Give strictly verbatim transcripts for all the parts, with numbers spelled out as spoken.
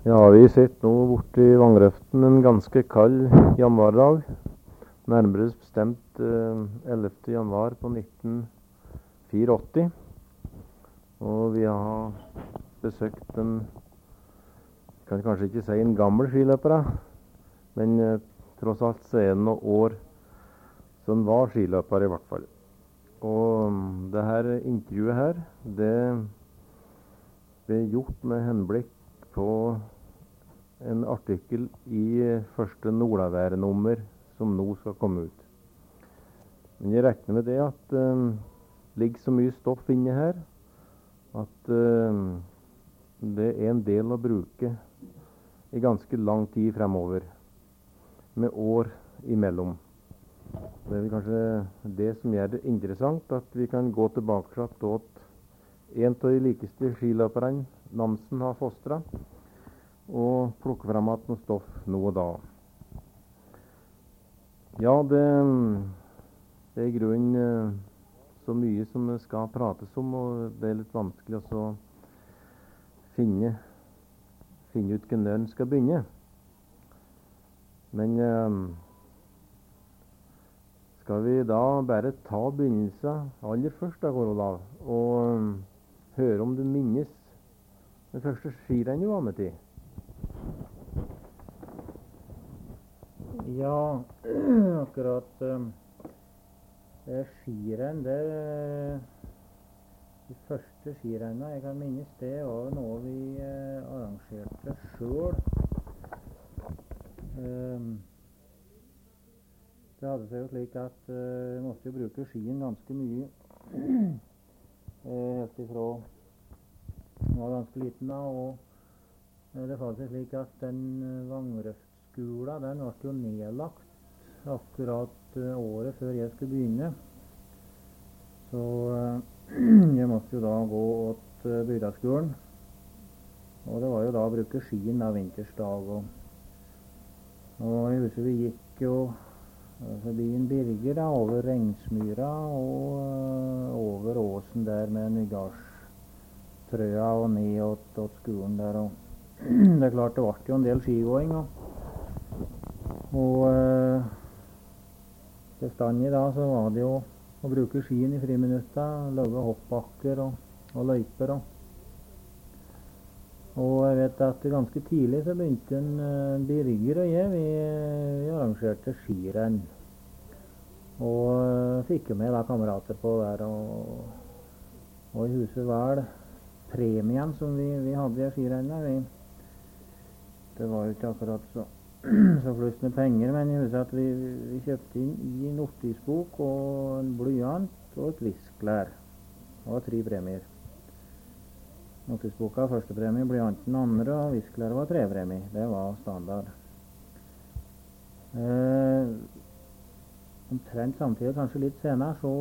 Ja, vi sitter nå borte i Vangrøften en ganske kald januardag. Nærmere bestemt eh, ellevte januar på nitten åttifire. Og vi har besøkt en, kan kanskje ikke si en gammel skiløper, da, men eh, tross alt så er det noen år så han var skiløper i hvert fall. Og mm, det her intervjuet her, det ble gjort med henblikk på en artikkel i første Nordavær-nummer som nå skal komme ut. Men jeg regner med det at det uh, ligger så mye stoff inne her at uh, det er en del å bruke i ganske lang tid fremover, med år imellom. Det er vel kanskje det som gjør det interessant, at vi kan gå tilbake til en av de likeste skiløperne Nansen har fostret, og plukke frem at noe stoff nå og da. Ja, det, det er i grunnen uh, så mye som det skal prates om, og det er litt vanskelig å finne, finne ut når en skal begynne. Men uh, skal vi da bare ta begynnelsen aller først, da, Olav, og uh, høre om du minnes det første skirennet du var med til? Ja, akkurat um, det skirenn, det de første skirennene jeg kan minnes, det var noe vi eh, arrangerte selv. Um, det hadde seg jo slik at uh, vi måtte jo bruke skien ganske mye. eh, helt ifra jeg var ganske liten da, og eh, det falt seg slik at den uh, Vangrøftskolen, den ble jo nedlagt akkurat uh, året før jeg skulle begynne. Så uh, jeg måtte jo da gå åt uh, bygdaskolen, og det var jo da å bruke skien da vintersdag. Og, og jeg husker vi gikk jo uh, forbi en Birger da, over Rengsmyra og uh, over åsen der med Nygarstrøya og ned åt, åt skolen der. Og det er klart det ble jo en del skigåing, og, og uh, bestandig da så var det jo å bruke skien i friminutta, lage hoppbakker og, og løyper. Og, og jeg vet at ganske tidlig så begynte en uh, Birger og jeg, vi, vi arrangerte skirenn. Og uh, fikk jo med da kamerater på der, og, og i huset var det premien som vi, vi hadde i skirennet. Vi, det var jo ikke akkurat så så flust med penger, men jeg husker at vi, vi kjøpte inn i en notisbok og en blyant og et visklær. Det var tre premier. Notisboka var første premie, blyanten andre, og visklæret var tre premie. Det var standard. Eh, omtrent samtidig, kanskje litt senere, så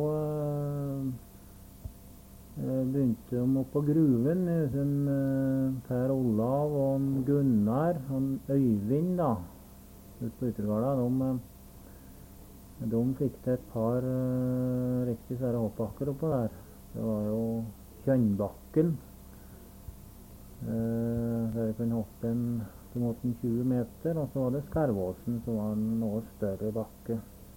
eh, begynte de opp på gruven, som eh, Per Olav og Gunnar og Øyvind da, ut på Yttergårda. De, de fikk til et par uh, riktig sære hoppbakker oppå der. Det var jo Kjønnbakken, uh, der vi kunne hoppe en, til måten tjue meter, og så var det Skarvåsen, som var en noe større bakke.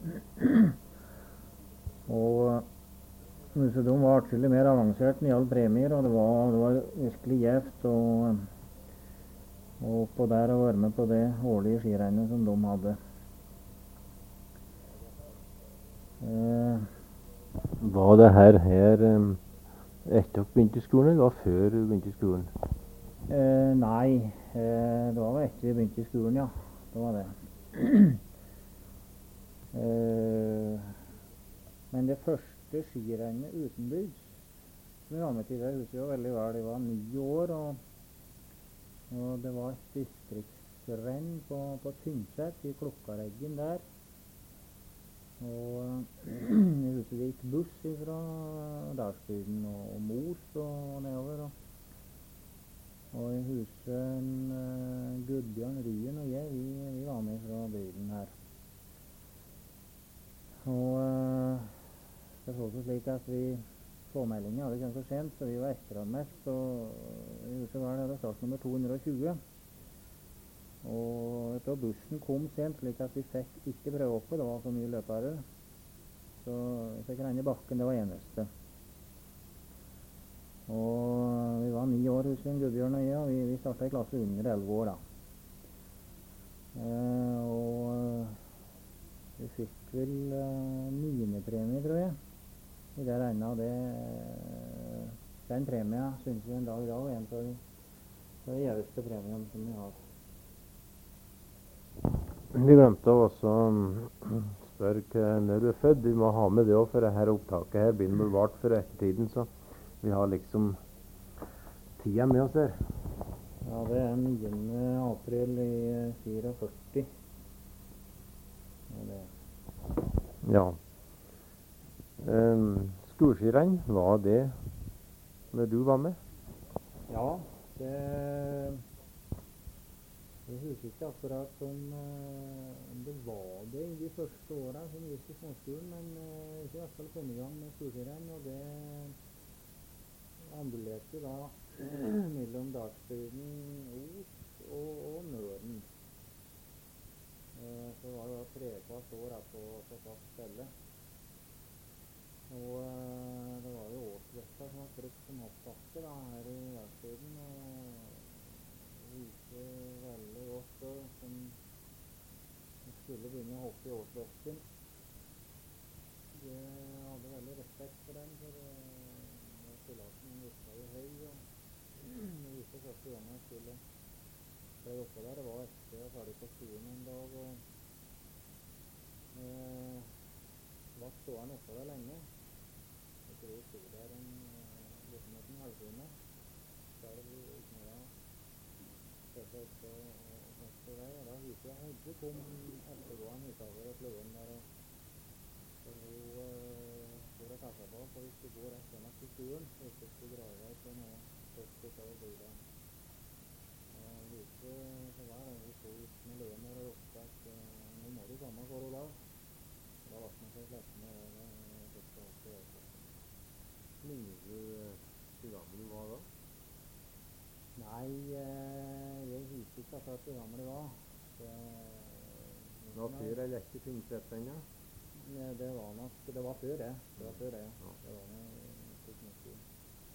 Og så de var atskillig mer avansert enn i alle premier, og det var, det var virkelig gjevt. Og og på der å være med på det årlige skirennet som de hadde. Eh, Var det her, her um, etter dere begynte i skolen, eller var før du begynte i skolen? eh, nei, eh, det var etter vi begynte i skolen, ja. Det var det. eh, men det første skirennet utenbygds som vi var med til, det husker jeg veldig vel. Jeg var ni år, og Og det var et distriktsrenn på, på Tynset i Klokkareggen der. Og jeg husker det gikk buss fra Dalsbygden og, og Mos og nedover. Og, og jeg husker en uh, Gudbjørn Ryen og jeg, vi, vi var med fra bygden her. Og uh, det så slik at vi påmeldingen hadde kommet for sent, så vi var etteranmeldt, og jeg husker hva det hadde startnummer to hundre og tjue. Og jeg tror bussen kom sent, slik at vi fikk ikke prøve oppe. Det var for mye løpere. Så vi fikk renne i bakken, det var eneste. Og vi var ni år hos en Gudbjørn og jeg, og vi, vi startet i klasse under elleve år da. Eh, og vi fikk vel eh, niendepremie, tror jeg, i det regnet. Det, den premien synes vi en dag i dag er en av de, de gjeveste premiene som vi har. Vi glemte også å spørre hva- når du er født. Vi må ha med det også, for dette opptaket her blir bevart for ettertiden, så vi har liksom tida med oss her. Ja, det er niende april i førtifire. Ja, det. Ja. Um, Skoleskirenn, var det når du var med? Ja, det jeg husker ikke akkurat om, uh, om det var det i de første årene som gikk i småskolen, men uh, ikke i hvert fall kom i gang med skoleskirenn, og det ambulerte da mellom Dalsbygden, Os og, og Nøren. Uh, så var det da trekvart år da, på, på fast stelle. Og uh, det var jo årsløfta som var brukt som hoppbakke da, her i Dalsbygden, og viser veldig godt uh, som skulle begynne å hoppe i årsløften. Jeg hadde veldig respekt for den, for uh, pilaten virka jo høy, og det viste første gang jeg skulle prøve oppå der. Det var etter jeg var ferdig på skolen en dag, og uh, var stående oppå der lenge. Jeg tror jeg stod der en uh, bortimot en halvtime. Selv i knæa prøvde jeg ikke å hoppe vei, og da husker jeg Hedde kom ettergående utover og fløyen der, og for hun uh, for å passe på, for vi skulle gå rett gjennom til skolen, og ikke skulle dra i vei til noe først utover bygda. Og like så var det, hun stod ut med løen der og ropte at uh, nå må du komme for Olav. Og da var det seg slettene og det første hoppet i årsløften. Minnes du hvor gammel du var da? Nei, eh, jeg husker ikke akkurat hvor gammel jeg var. Det, Det var før eller etter Tynset ennå? Nei, det var nok, det var før det. Det var før det, Ja. det var nok ikke noe stor.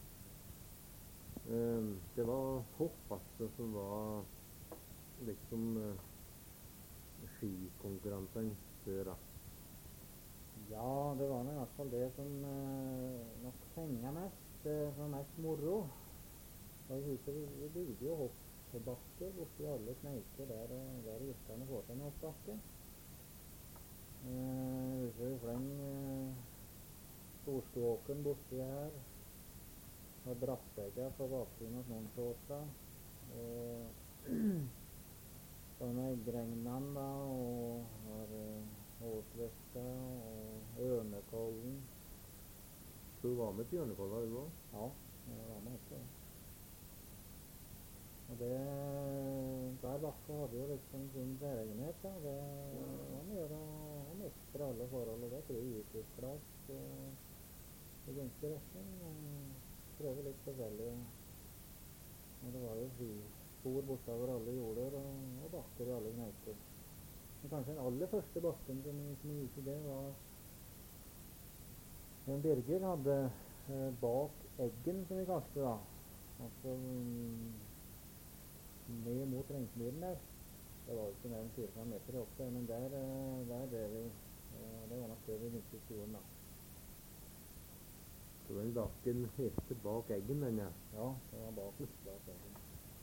Um, det var hopp altså som var liksom uh, skikonkurransene før da. Ja, det var nok i hvert fall det som eh, nok fenget mest, eh, som var mest moro. Og jeg husker vi, vi bygde jo hoppbakker borti alle kneiker der, der guttene får seg en hoppbakke. Eh, jeg husker vi fleng eh, Storskåken borti her, og Brattegga på baksiden av Nonsåsa, og så med Eggregnan da, og har eh, Åsløfta og Ørnekollen. Så du var med til Ørnekolla du også? Ja, jeg var med også. Og det, hver bakke hadde jo liksom sin beregenhet, da. Det var med å gjøre å mestre alle forhold, og det tror jeg utviklet oss uh, i ganske retning. Uh, prøve litt forskjellig. Og det var jo skispor bortover alle jorder og, og bakker i alle kneiker. Men kanskje den aller første bakken som, som gikk i det var en Birger hadde uh, bak eggen, som vi kalte det da. Altså um, ned mot Rengsmyren der. Det var jo ikke mer enn fire fem meter oppe, men der, uh, der drev vi. Uh, det var nok det vi begynte i skolen da. Så den bakken hette bak eggen, den ja. Ja, det var bak, bak eggen.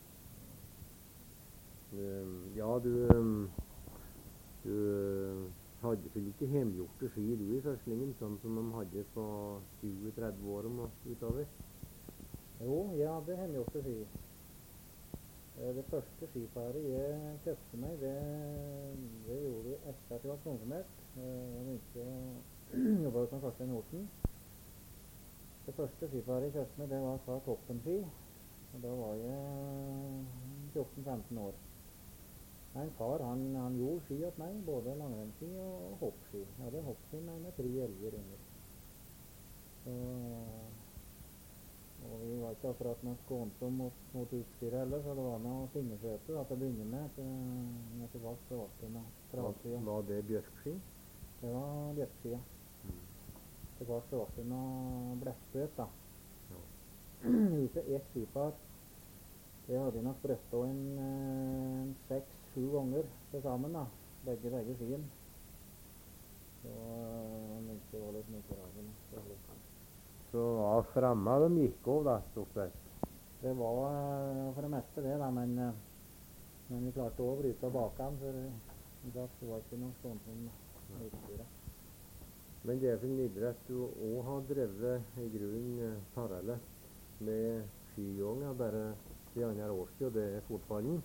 Um, ja, du, um, du hadde vel ikke hjemgjorte ski du i førstningen, sånn som de hadde på tjue tretti år og utover? Jo, jeg hadde hjemgjorte ski. Det første skiparet jeg kjøpte meg, det, det gjorde jeg etter at jeg var konfirmert. Jeg begynte å jobbe som Karstein Olsen. Det første skiparet jeg kjøpte meg, det var fra Toppenski. Og da var jeg fjorten femten år. En far, han, han gjorde ski åt meg, både langrennsski og hoppski. Jeg hadde hoppski med, med tre elger under. Så, og vi var ikke akkurat noe skånsom mot, mot utstyret heller, så det var noe fingerskjøte da, til å begynne med. Til, etter hvert så ble det noe trasig. Ja. Var det bjørkski? Det var bjørkski, ja. Mm. Etter hvert så ble det noe blekkspøt da. Ja. Huset ett skipar. Det hadde nok brøttet en eh, seks-sju ganger til sammen da. Begge, begge skien. Så han ikke var litt mye ragen. Så var fremme de gikk over da, stort sett. Det var eh, for det meste det da, men, eh, men vi klarte også å bryte bak ham, for eh, det var ikke noe sånt som utstyret. Men det er for en idrett du også har drevet i grunnen eh, parallelt med skigåinga, bare i andre årstid, og det er fotballen.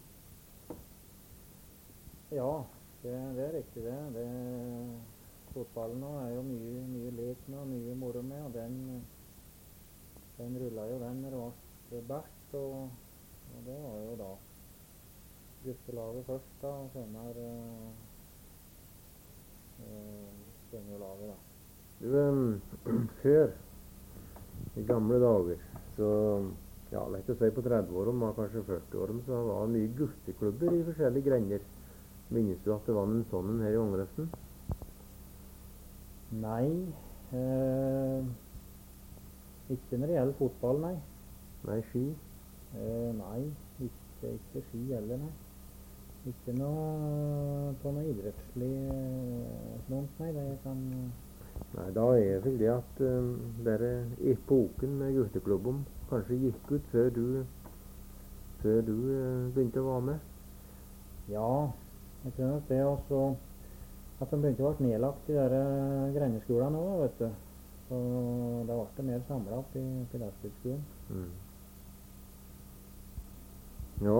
Ja, det, det er riktig det. det Fotballen nå er jo mye, mye lek med og mye moro med, og den, den rullet jo den når det var bært, og, og det var jo da guttelaget først da, og senere uh, uh, seniorlaget da. Du, um, før, i gamle dager, så, ja, lett å si på tretti-årene, og kanskje førti-årene, så var det mye gutteklubber i forskjellige greiner. Minnes du at det var en sånn her i Ångreften? Nei, eh, ikke når det gjelder fotball, nei. Nei, ski? Eh, nei, ikke, ikke ski heller, nei. Ikke noe på noe idrettslig eh, front, nei, det kan... Nei, da er vel det at um, dere epoken med gutteklubben kanskje gikk ut før du, før du uh, begynte å være med? Ja, jeg tror nok det også... At de begynte å bli nedlagt i de greineskolene nå, vet du. Så da ble det mer samlet opp i, i Lastbilskolen. Mm. Ja.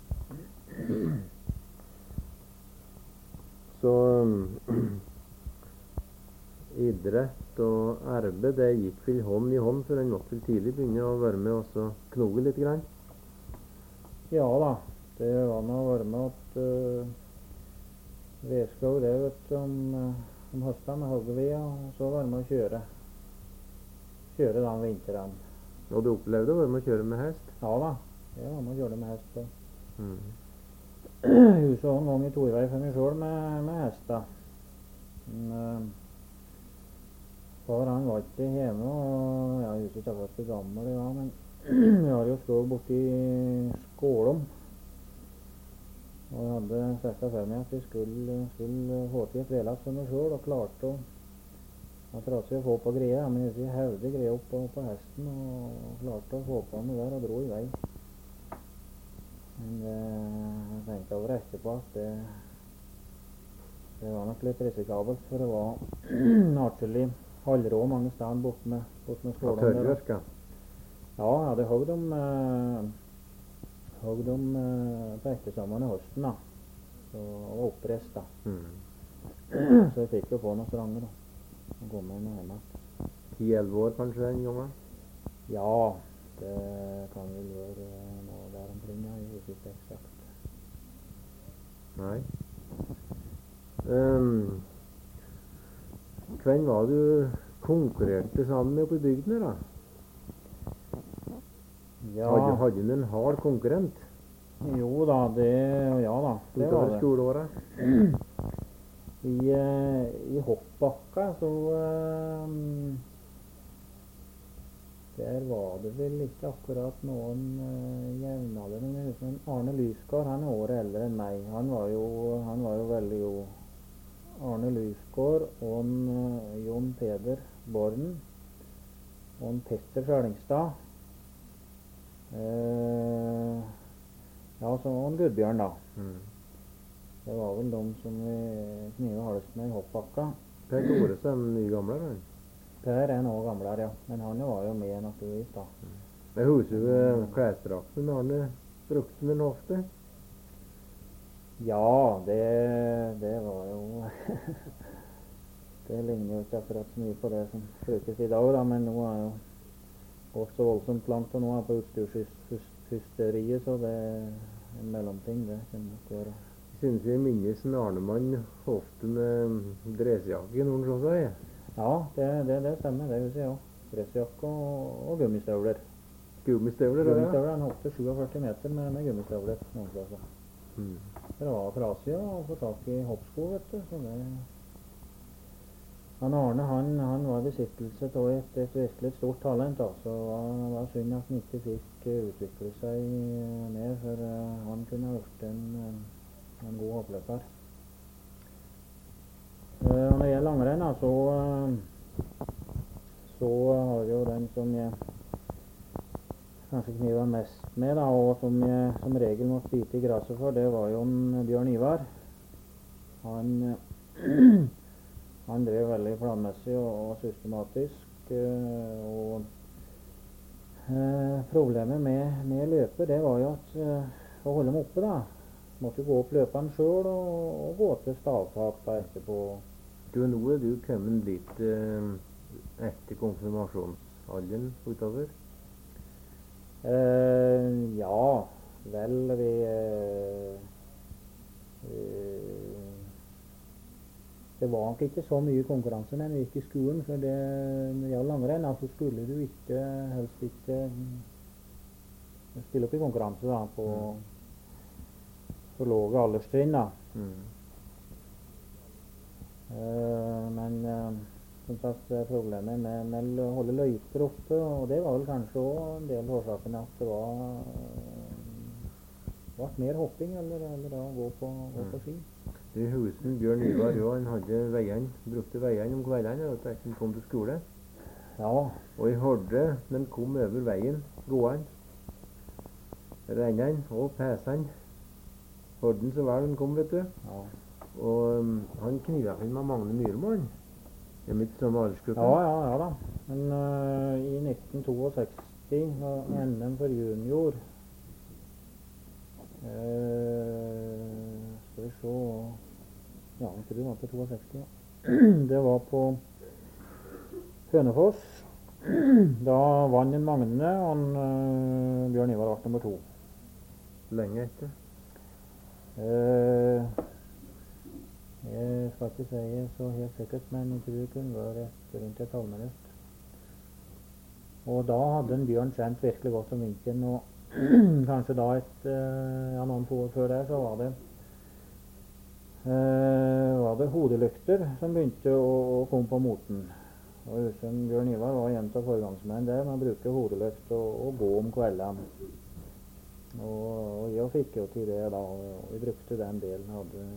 Så um, idrett og arbeid, det gikk vel hånd i hånd, for en måtte vel tidlig begynne å være med og så knoge litt grann? Ja da, det var med å være med at... Uh, Vedskog det vet du om, om høsten med hoggevia, og så var det med å kjøre. Kjøre den vinteren. Og du opplevde å være med å kjøre med hest? Ja da, jeg var med å kjøre med hest. Mm. Huset var en gang i Torvei for meg selv med, med hesta. Men uh, far han var ikke hjemme, og ja, huset er ganske gammel, ja, men vi har jo skog borti Skålom. Og jeg hadde sett for meg at vi skulle, skulle få til et vedlagt for meg selv, og klarte å at rasig å få på greia, men jeg hevde greia opp på, på hesten, og klarte å få på meg der og dro i vei. Men det, jeg tenkte over etterpå at det, det var nok litt risikabelt, for det var atskillig halvrå mange steder bort med, bort med skålen der. Tørrvirka? Ja, jeg hadde hogd dem eh, hogd dem eh, på ektesommeren i høsten da, så, og opprest da. Mm. Så jeg fikk jo på noen stranger da, og gå med meg hjemme. ti-elleve år kanskje en gang? Ja, det kan vel være nå der omkring, ja, jeg husker ikke eksakt. Nei. Um, hvem var du konkurrerte sammen med oppe i bygdene da? Ja, Hadde, hadde du en hard konkurrent? jo da, det, ja da, det var Utover det. skoleåret? I, eh, i hoppbakka så eh, der var det vel ikke akkurat noen uh, jevnaldrende, men Arne Lysgård, han er året eldre enn meg. Han var jo, han var jo veldig god. Arne Lysgård og en, uh, Jon Peder Born og en Petter Sjølingstad. Uh, ja, så og en Gudbjørn da. Mm. Det var vel de som vi knivet hardest med i hoppbakka. Per Thoresen, mye gamlere han? Per er noe gamlere, ja. Men han var jo med naturligvis da. Jeg husker jo klesdrakten Arne brukte den ofte. Ja, det, det var jo det ligner jo ikke akkurat så mye på det som brukes i dag da, men nå er jo gått så voldsomt langt, og nå er på utstyrshysteriet, så det er en mellomting, det kan nok være. Jeg synes jeg minnes en Arnemann ofte med dressjakke når han så seg. Ja, det, det, det stemmer, det husker jeg også. Dressjakke og, og gummistøvler. Gummistøvler, da, ja. Gummistøvler, han hoppte sjuogførti meter med, med gummistøvler. noen plasser. Mm. Det var trasig å få tak i hoppsko, vet du. Så det... Han Arne han, han var i besittelse av et, et virkelig stort talent, da. Så det var synd at han ikke fikk uh, utvikle seg uh, mer, for uh, han kunne ha vært en, en, en god hoppløper. Uh, og når det gjelder langrenn, da, så, uh, så har jo den som jeg kanskje kniva mest med, da, og som jeg som regel måtte bite i gresset for, det var jo en Bjørn Ivar. Han, uh, han drev veldig planmessig og, og systematisk, uh, og uh, problemet med, med løpet, det var jo at uh, å holde dem oppe, da, måtte jo gå opp løperen selv og, og gå til stavtak da etterpå. Du er noe du kommet litt eh, etter konfirmasjonsalderen utover? Eh, ja, vel, vi, eh, vi det var nok ikke så mye konkurranse når vi gikk i skolen, for det, når det gjaldt langrenn, altså skulle du ikke, helst ikke stille opp i konkurranse da, på Mm. for lave alderstrinn, da. Mm. Uh, men uh, som sagt, problemet med, med å holde løyper oppe, og det var vel kanskje også en del av årsaken at det var uh, var mer hopping, eller, eller da gå på, gå på ski. Du husen Bjørn Ivar, jo, han hadde veien, brukte veien om kveldene, vet du, etter han kom til skole. Ja, Og jeg hørte, når han kom over veien, gående, rennene og pesene, hørte han så vel han kom, vet du. ja. Og um, han kniva seg med Magne Myrmoen. I mitt samme aldersgruppe. Ja, ja, ja da. Men uh, i nitten sekstito, uh, N M for junior, uh, skal vi se, ja, jeg tror det var på sekstito, ja. Det var på Hønefoss. Da vant en Magne, og han, uh, Bjørn Ivar ble nummer to. Lenge etter. Uh, Jeg skal ikke si så helt sikkert, men jeg tror det kunne være et, rundt et halvminutt. Og da hadde en Bjørn trent virkelig godt om vinteren, og kanskje da et, ja, noen få år før der, så var det, uh, var det hodelykter som begynte å, å komme på moten. Og husen Bjørn Ivar var en av foregangsmenn der, man bruker hodelykt og, og gå om kveldene. Og, og jeg fikk jo til det da, og vi brukte den delen, hadde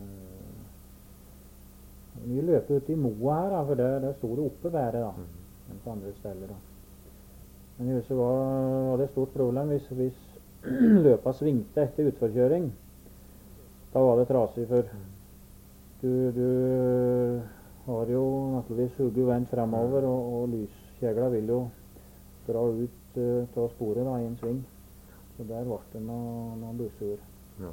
mye løpe ut i Moa her, da, for der, der stod det oppe været, da, Mm. enn på andre steder, da. Men i huset var, var det et stort problem hvis, hvis løpa svingte etter utforkjøring. Da var det trasig, for du, du har jo naturligvis hugget vendt fremover, og, og lyskjegla vil jo dra ut uh, til sporet da, i en sving. Så der var det noen, noen bussur. Ja.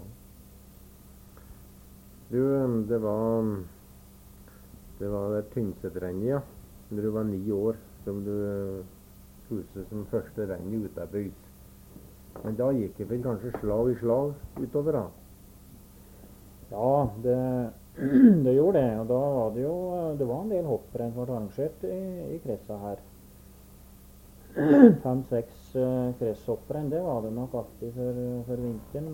Du, um, det var Det var det Tynset-rennet, ja. Når du var ni år, som du uh, huset som første renn i Utabygd. Men da gikk det vel kanskje slag i slag utover, da? Ja, det, det gjorde det. Og da var det jo det var en del hopprenn som ble arrangert i, i kresa her. Fem-seks uh, kresshopprenn, det var det nok alltid for, for vinteren.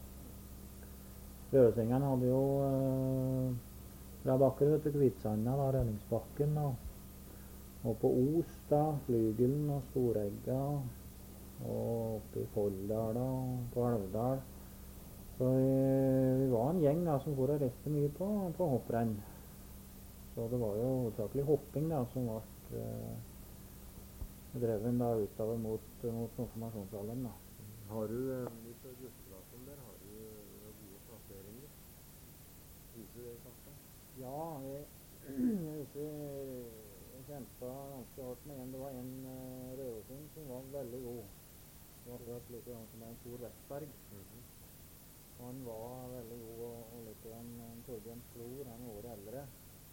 Og Rødesengene hadde jo uh, fra bakker til Kvitsanda, da, Rønningsbakken, og, og på Os, da, Flygelen og Storegga, og oppe i Folldal og på Alvdal. Så vi, vi var en gjeng da, som går og reiste mye på, på hopprenn. Så det var jo hovedsakelig hopping da, som ble uh, dreven da utover mot, mot konfirmasjonsalderen, da. Har du uh, litt av gutteklassen der, har du uh, gode plasseringer? Viser det i kartet? Ja, jeg, jeg husker jeg kjempet ganske hardt med en. Det var en uh, rødesing som var veldig god. Det var akkurat like gammel som en Tor Vestberg. Mhm. Og han var veldig god, og, og like en, en Torbjørn Flor, han var året eldre.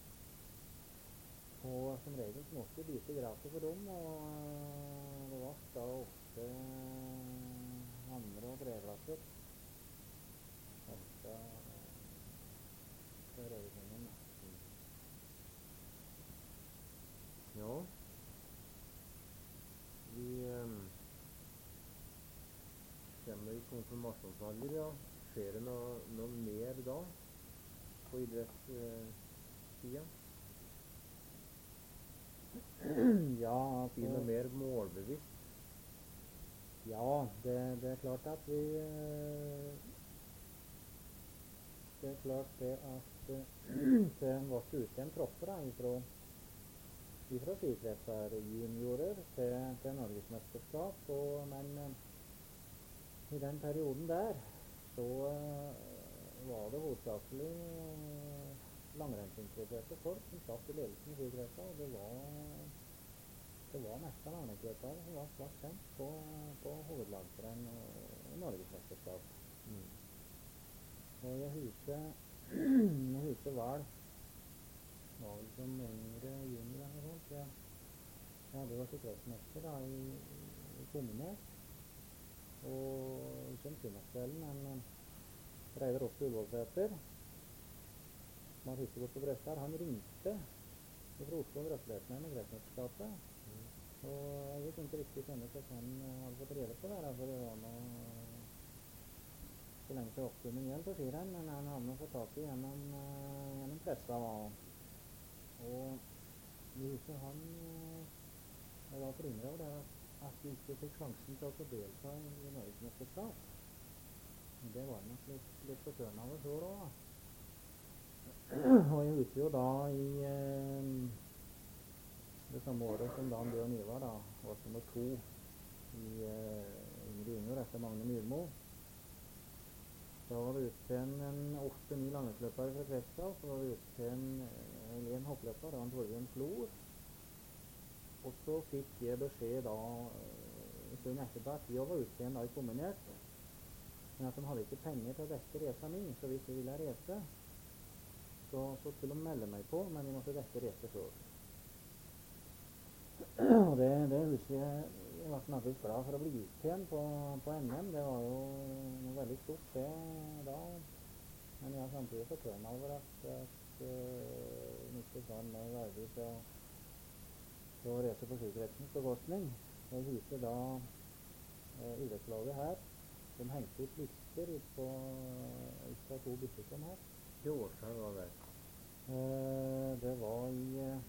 Og som regel så måtte vi bite gresset for dem, og uh, det var da ofte uh, andre- og tredjeplasser. Ofte uh, for rødesingen, da. Ja. Vi, um, sånn som nasjonalsalger, ja. Skjer det noe, noe mer da på idrettssida? Ja, Blir noe altså, mer målbevisst? ja, det, det er klart at vi eh, Det er klart det at eh, det ble utsendt tropper da, ifra, ifra skikretser juniorer til, til Norgesmesterskap, og, men eh, i den perioden der så eh, var det hovedsakelig eh, langrennsinteresserte folk som satt i ledelsen i skikretser, og det var det var nesten langrennsløpere som var svært kjent på, på hovedlandsrenn og, og Norgesmesterskap. Mm. Og jeg husker jeg husker vel var vel som yngre junior eller noe sånt. Jeg, jeg hadde vært idrettsmester da i, i kombinert, og ikke om søndagskvelden, men eh, Reidar Otto Ullevålsæter, som har hytte bort på Brøstad, han ringte fra Oslo og gratulerte meg med kretsmesterskapet. Og jeg vet ikke riktig kjenne til at han eh, hadde fått rede på det, da, for det var noe så lenge til oppsummen igjen på skirenn, men han hadde fått tak i gjennom, uh, gjennom pressa. Og, og jeg husker han uh, jeg var forundret over det at, at vi ikke fikk sjansen til å få delta i, i Norgesmesterskap. Men det var nok litt, litt forstørrende av oss selv også, da. Og jeg husker jo da i uh, det samme året som Dan Bjørn Ivar da, var nummer to i uh, yngre junior etter Magne Myrmo. Da var det ut til en, en åtte-ni langrennsløpere fra Kretsdal, så var det ut til en, en hoppløper, da en Torbjørn Flor. Og så fikk jeg beskjed da, en stund etterpå, at jeg var ute igjen da i kombinert, men at de hadde ikke penger til å dekke resa mi, så hvis jeg ville reise, så, så skulle de melde meg på, men vi måtte dekke rese selv. Og det, det husker jeg, jeg var naturligvis glad for å bli ut igjen på, på N M. Det var jo noe veldig stort det da. Men jeg har samtidig fortørnet over at, at uh, ikke sånn med verdig til å reise på skikretsens bekostning. Jeg husker da uh, idrettslaget her, de hengte ut lister ut på ut fra to biskjøpene her. Hvilke årstall var det? Uh, det var i uh,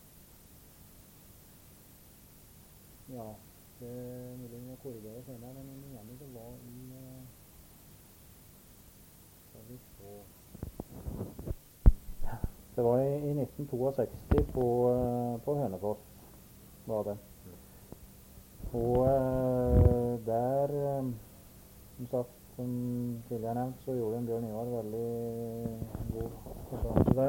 ja, det er mulig å korrigere senere, men jeg mener det var i uh, skal vi få det var i, i nitten sekstito på, uh, på Hønefoss var det. Og uh, der um, som sagt, som tidligere nevnt, så gjorde en Bjørn Ivar veldig god konkurranse der.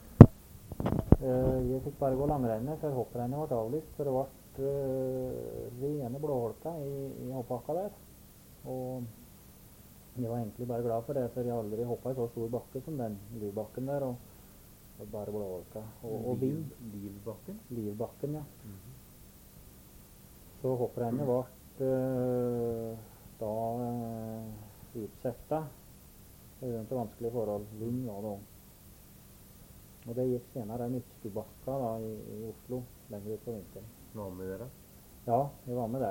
Uh, jeg fikk bare gå langrennet, for hopprennet ble avlyst, for det ble rene blåholka i, i hoppbakka der, og jeg var egentlig bare glad for det, for jeg aldri hoppet i så stor bakke som den livbakken der, og, og bare blåholka og, og vind. Livbakken? Livbakken, ja. Mm-hmm. Så hopprennet ble øh, da øh, utsettet rundt til vanskelige forhold. Vind var det også. Og det gikk senere den Ytskubakka da i, i Oslo, lenger ut på vinteren. Var med dere? Ja, jeg var med der.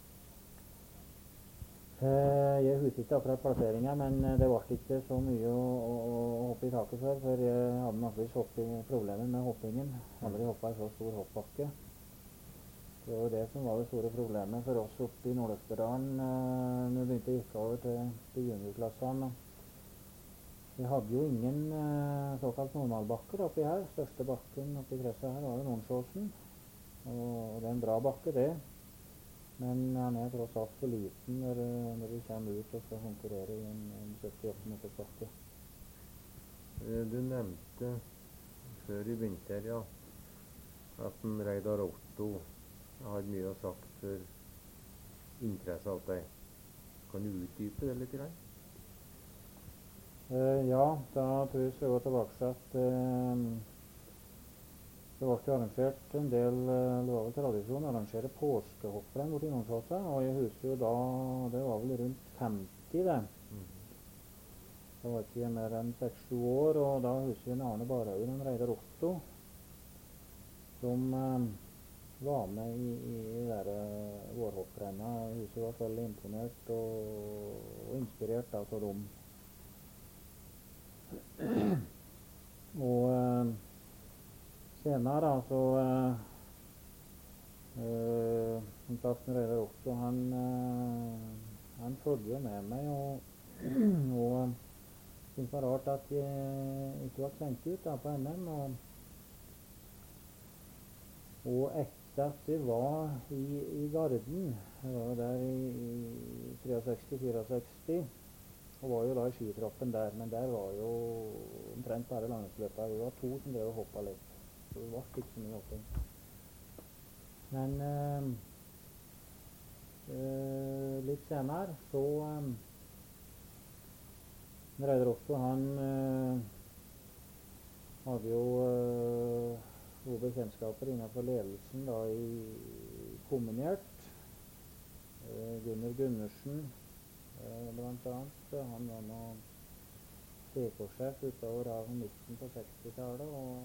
Eh, jeg husker ikke akkurat plasseringen, men det ble ikke så mye å, å, å hoppe i taket for, for jeg hadde naturligvis problemer med hoppingen. Aldri hoppet i så stor hoppbakke. Det var det som var det store problemet for oss oppe i Nord-Østerdalen eh, når vi begynte å gikk over til, til juniorklassene. Vi hadde jo ingen eh, såkalt normalbakker oppi her. Største bakken oppi krøsset her var jo Nordensåsen. Og det er en bra bakke det, men han er tross alt for liten når, når vi kommer ut og skal konkurrere i en, en sytti-åtti meters bakke. Du nevnte før i vinter, ja, at en Reidar Otto har mye å sagt for interesse av deg. Kan du utdype det litt? Uh, ja, da tror jeg vi skal gå tilbake til at uh, det ble arrangert en del, det var vel tradisjon å arrangere påskehopprenn borti Nordensåsa, og jeg husker jo da, det var vel rundt femti det. Mm. Det var ikke mer enn seks-sju år, og da husker jeg Arne Barhaugen og Reidar Otto, som, var med i, i de der uh, vårhopprenna. Huset var veldig imponert og, og inspirert av dem. Og uh, senere da, så uh, uh, Karsten Reidar også, han, uh, han følger med meg og, og uh, syntes det var rart at jeg ikke var sendt ut da, på N M. Og, og etter at jeg var i, i Garden, jeg var der i, i sekstitre fireogseksti, og var jo da i skitroppen der, men der var jo omtrent bare langrennsløpere. Vi var to som drev og hoppet litt, så det var ikke så mye hopping. Men øh, øh, litt senere så øh, Reidar Otto, han øh, hadde jo øh, gode bekjentskaper innenfor ledelsen da i kombinert. Øh, Gunnar Gundersen blant annet. Han var nå D K-sjef utover av midten på sekstitallet, og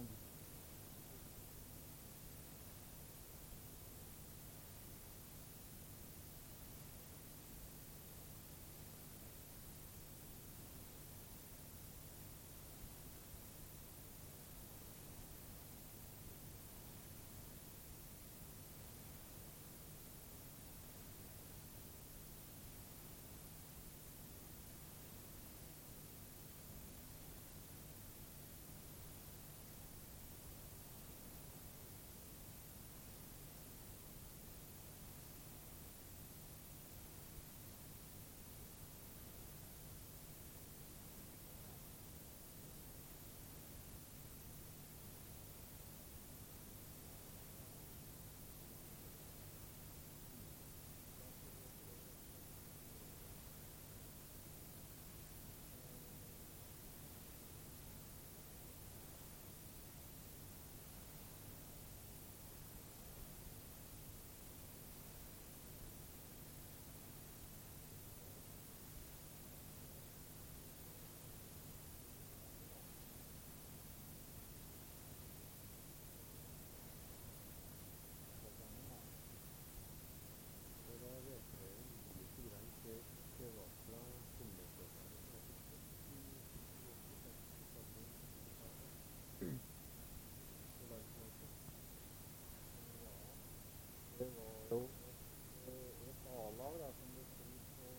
det var jo et A-lag da, som bestod på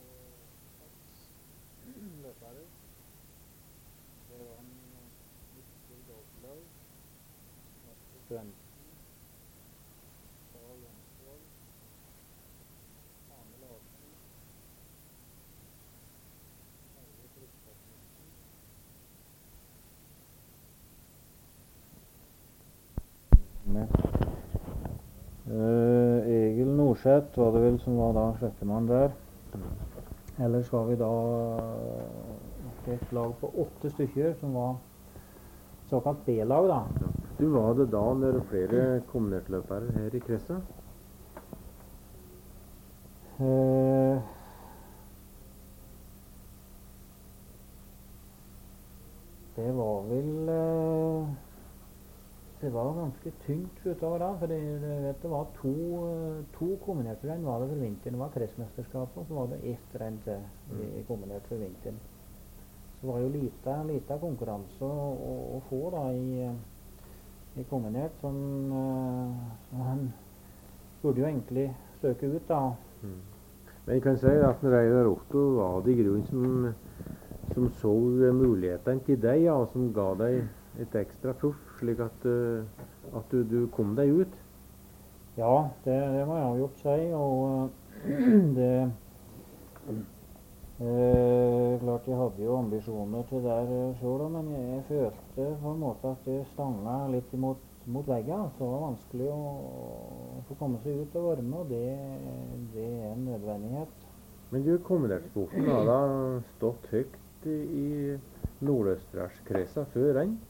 seks løpere. Det var en Mikkel Dodløy, Martin Svendsen, Carl Jensvold, Arne Larsen, Terje Kristoffersen. Med Uh, Egil Norseth var det vel som var da sjettemann der. Ellers var vi da uh, et lag på åtte stykker som var såkalt B-lag da. Du var det da når flere kombinertløpere her i Kressa? Uh, det var vel uh, det var ganske tynt utover da, for det, vet, det var to, to kombinerte renn var det for vinteren. Det var kretsmesterskapet, og så var det ett renn til i, i kombinert for vinteren. Så det var jo lite, lite konkurranse å, å, å få da i, i kombinert, som uh, han burde jo egentlig søke ut da. Mm. Men jeg kan si at Reidar Otto var det i grunnen som, som så mulighetene til deg, ja, og som ga deg et ekstra puff, slik at, uh, at du, du kom deg ut? Ja, det, det må jeg ha gjort seg, og uh, det uh, klart jeg hadde jo ambisjoner til der uh, selv, men jeg, jeg følte på en måte at det stanga litt mot, mot veggen, så det var vanskelig å, å få komme seg ut og varme, og det, det er en nødvendighet. Men du, kombinertsporten har da stått høyt i, i nordøstlandskresa før renn?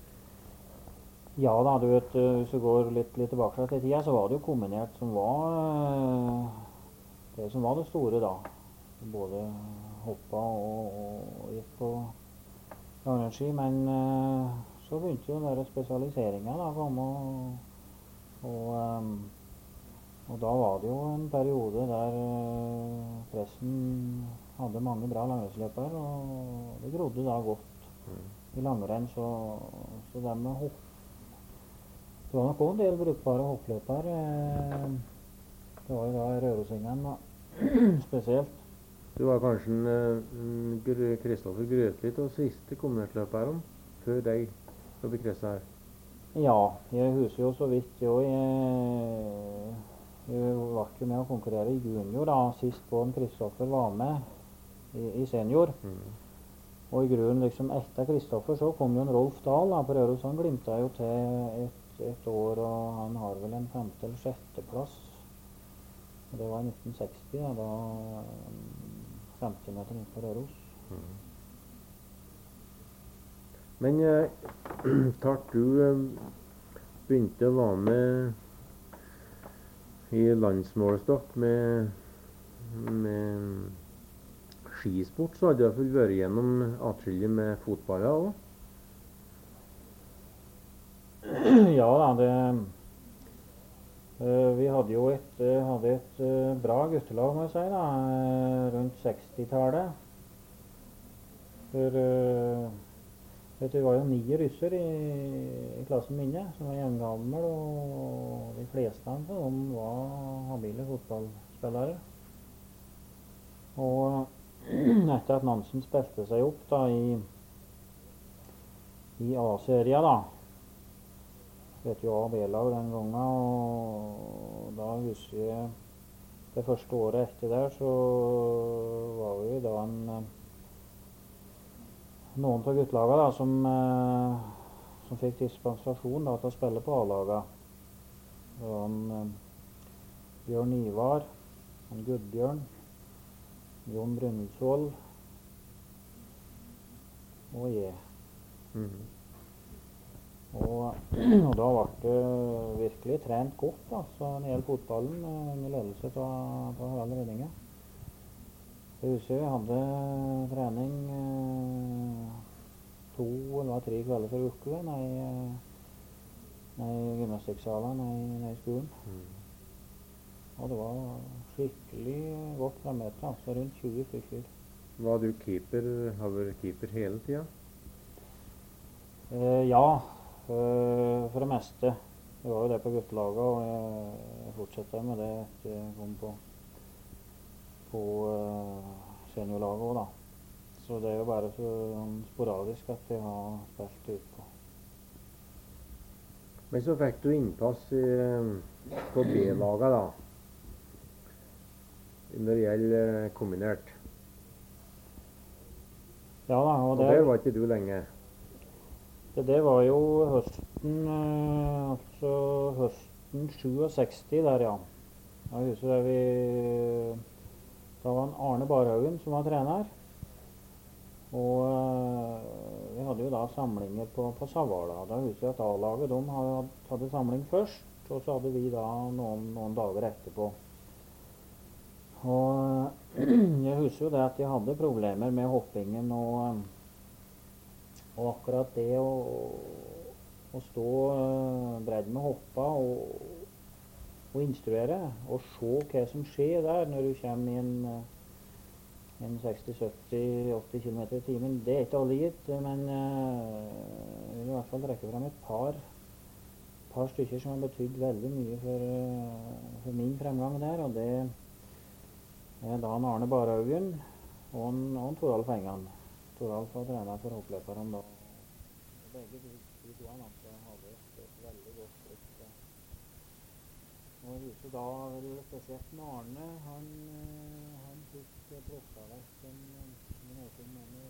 Ja da, du vet, hvis du går litt, litt tilbake til tida, så var det jo kombinert som var det som var det store da. Både hoppa og, og gikk på langrennsski, men så begynte jo den der spesialiseringen da å komme, og, og um, Og da var det jo en periode der eh, pressen hadde mange bra langrennsløpere, og det grodde da godt Mm. i langrenn, så, så det med hopp Det var nok også en del brukbare hoppløpere. eh, Det var jo da Rørosingen da, spesielt. Du var kanskje en, eh, en Gr- Kristoffer Grøtlit og siste kombinertløperen før deg oppi krysset her. Ja, jeg husker jo så vidt jo jeg, jeg var ikke med å konkurrere i junior da, sist på en Kristoffer var med i, i senior. Mm. Og i grunnen liksom etter Kristoffer så kom jo en Rolf Dahl da, på Røros. Han glimta jo til et, et år, og han har vel en femte- eller sjetteplass. Og det var i nitten seksti, da, da femti meter inn på Røros. Mm. Men eh, klart du eh, begynte å være med i landsmålestokk med, med skisport, så hadde du iallfall vært gjennom atskillig med fotballer òg. Ja da, det eh, vi hadde jo et, eh, hadde et eh, bra guttelag, må jeg si, da, eh, rundt sekstitallet. For eh, vet du, det var jo ni russer i, i klassen min som var jevngamle, og de fleste av dem var habile fotballspillere. Og etter at Nansen spilte seg opp da i, i A-seria, da, vet jo A- og B-lag den gangen, og da husker jeg det første året etter der, så var vi da en noen av guttelagene da, som, eh, som fikk dispensasjon da, til å spille på A-laga. Det var en eh, Bjørn Ivar, en Gudbjørn, Jon Brunnsvold og jeg. Mm. Og, og da ble det virkelig trent godt altså, når det gjelder fotballen, eh, under ledelse av Harald Rønninge. Jeg husker vi hadde trening eh, to eller tre kvelder for uke nei, nei, i gymnastikksalen nei, i skolen. Mm. Og det var skikkelig godt fremmøte, altså rundt tjue stykker. Var du keeper, har vært keeper hele tida? Eh, ja, eh, for det meste. Det var jo det på guttelaget, og jeg, jeg fortsetter med det etter jeg kom på, på uh, seniorlaget også, da. Så det er jo bare så um, sporadisk at jeg har spilt utpå. Men så fikk du innpass i, på B-laga, da. Når det gjelder eh, kombinert. Ja da, og Og det, der var ikke du lenge. det, det var jo høsten, eh, altså høsten sjuogseksti der, ja. Jeg husker det vi, da var det Arne Barhaugen som var trener. Og eh, vi hadde jo da samlinger på, på Savala. Da husker jeg at A-laget de hadde, hadde samling først, og så hadde vi da noen, noen dager etterpå. Og jeg husker jo det at jeg hadde problemer med hoppingen, og, og akkurat det å, å stå bredd med hoppa og, og instruere, og se hva som skjer der når du kommer i en, en seksti sytti åtti kilometer i timen, det er ikke alle gitt, men jeg vil i hvert fall trekke frem et par, par stykker som har betydd veldig mye for, for min fremgang der, og det da han Arne Barhaugen og en, og en Toralf Engan. Toralf var trener for hoppløperen da. Begge de, de to han altså hadde et, et veldig godt trykk. Og jeg husker da vel spesielt med Arne, han, han fikk plukka vekk en, en åpen måned.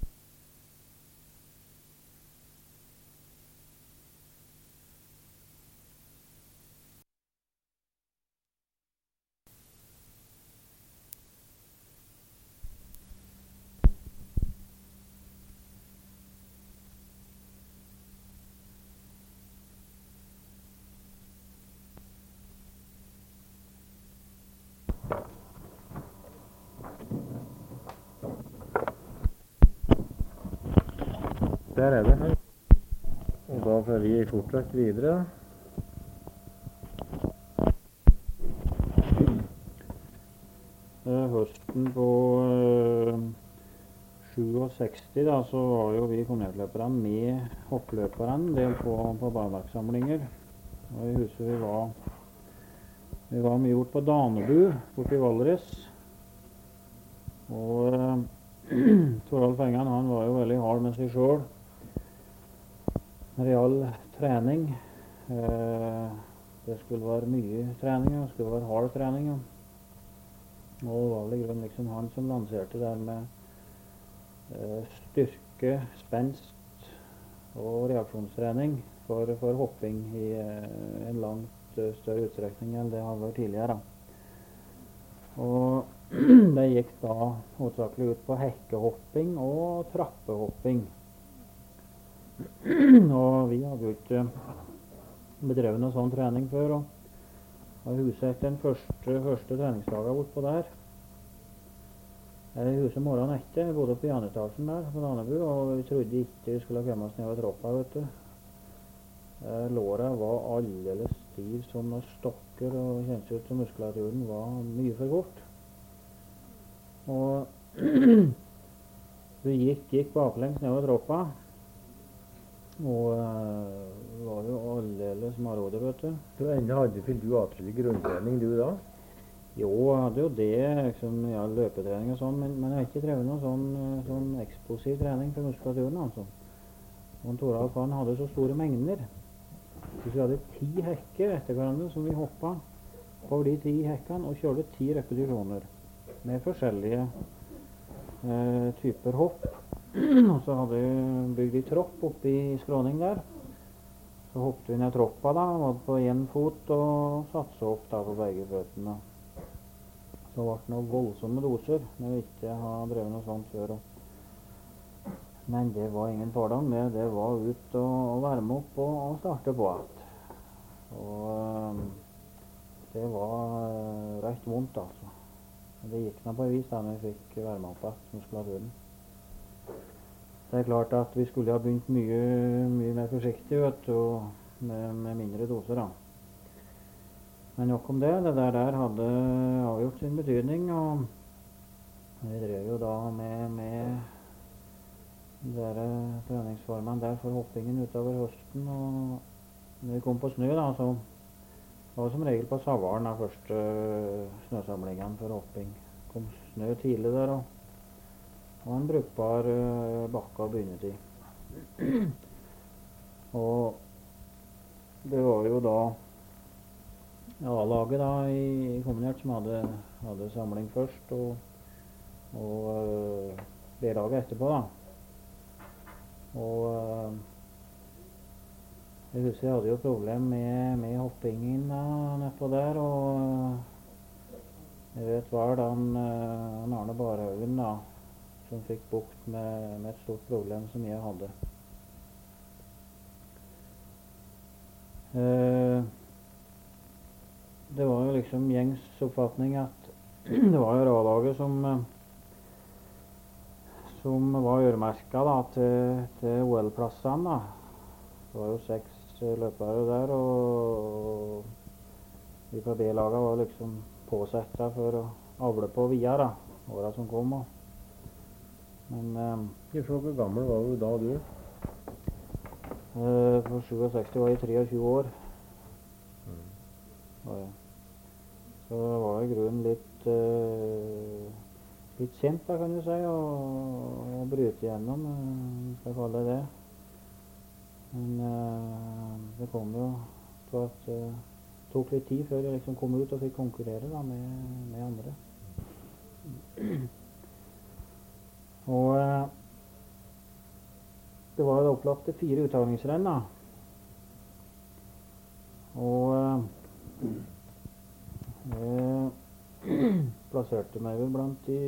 Der er det. Og da får vi fortsette videre. høsten på øh, sjuogseksti da, så var jo vi kombinertløperne med hoppløperne del på, på barmarkssamlinger. Og i huset vi var vi var mye gjort på Danebu borte i Valdres. Og øh, Toralf Engan, han var jo veldig hard med seg selv når det gjaldt trening. Eh, det skulle være mye trening, det skulle være hard trening. Og det var vel i grunnen liksom han som lanserte det med eh, styrke, spenst og reaksjonstrening for, for hopping i eh, en langt større utstrekning enn det har vært tidligere. Og det gikk da hovedsakelig ut på hekkehopping og trappehopping. Og vi hadde jo ikke bedrevet noe sånn trening før, og har huset den første, første treningsdagen bortpå der. Jeg huset morgenen etter, jeg bodde på Janetasjen der på Danebu, og vi trodde ikke vi skulle komme oss ned ved troppa, vet du. Eh, låret var aldeles stiv som noen stokker, og kjentes ut som muskulaturen var mye for kort. Og vi gikk, gikk baklengs ned ved troppa, og eh, var jo aldeles marode, vet du. Du enda hadde ikke du atskillig grunntrening du da? Jo, jeg hadde jo det, liksom, ja, løpetrening og sånn, men, men jeg har ikke drevet noen sånn, sånn eksplosiv trening for muskulaturen, altså. Og Toralf, han hadde så store mengder. Så vi hadde ti hekker etter hverandre som vi hoppet over de ti hekkene og kjørte ti repetisjoner med forskjellige eh, typer hopp. Og så hadde vi bygd i tropp oppe i skråning der. Så hoppet vi ned troppa da, var på en fot og satte opp da på begge føttene. Så ble det noen voldsomme doser når vi ikke har drevet noe sånt før. Men det var ingen fordom med, det var ut og, og varme opp og, og starte på alt. Og um, det var uh, rett vondt, altså. Det gikk nå på en vis da når vi fikk varme opp alt muskulaturen. Det er klart at vi skulle ha begynt mye, mye mer forsiktig, vet du, med, med mindre doser da. Men nok om det, det der, der hadde avgjort sin betydning, og vi drev jo da med, med der treningsformene der for hoppingen utover høsten, og når vi kom på snø da, så var det som regel på Savaren den første snøsamlingen for hopping. Kom snø tidlig der, og, og en brukbar uh, bakke å begynne til. Og det var jo da A-laget da i, i kombinert som hadde, hadde samling først, og, og uh, B-laget etterpå da. Og uh, jeg husker jeg hadde jo problem med, med hoppingen da, nedpå der, og jeg vet hva det han, han Arne Barhaugen da, som fikk bukt med, med et stort problem som jeg hadde. Uh, det var jo liksom gjengs oppfatning at det var jo A-laget som uh, som var øremerket da, til, til O L-plassene da. Det var jo seks løpere der, og, og vi på B-laget var liksom påsettet for å avle på videre da, årene som kom. Og. Men eh, Hvor gammel var du da, du? Eh, for sjuogseksti var jeg treogtjue år. Mm. Var jeg. Så det var i grunnen litt eh, litt sent da, kan du si, å, å bryte igjennom, uh, skal jeg kalle det det. Men uh, det kom jo på at det uh, tok litt tid før jeg liksom kom ut og fikk konkurrere da, med, med andre. Og uh, det var jo opplagt til fire uttagningsrenn da. Og uh, uh, plasserte meg vel blant de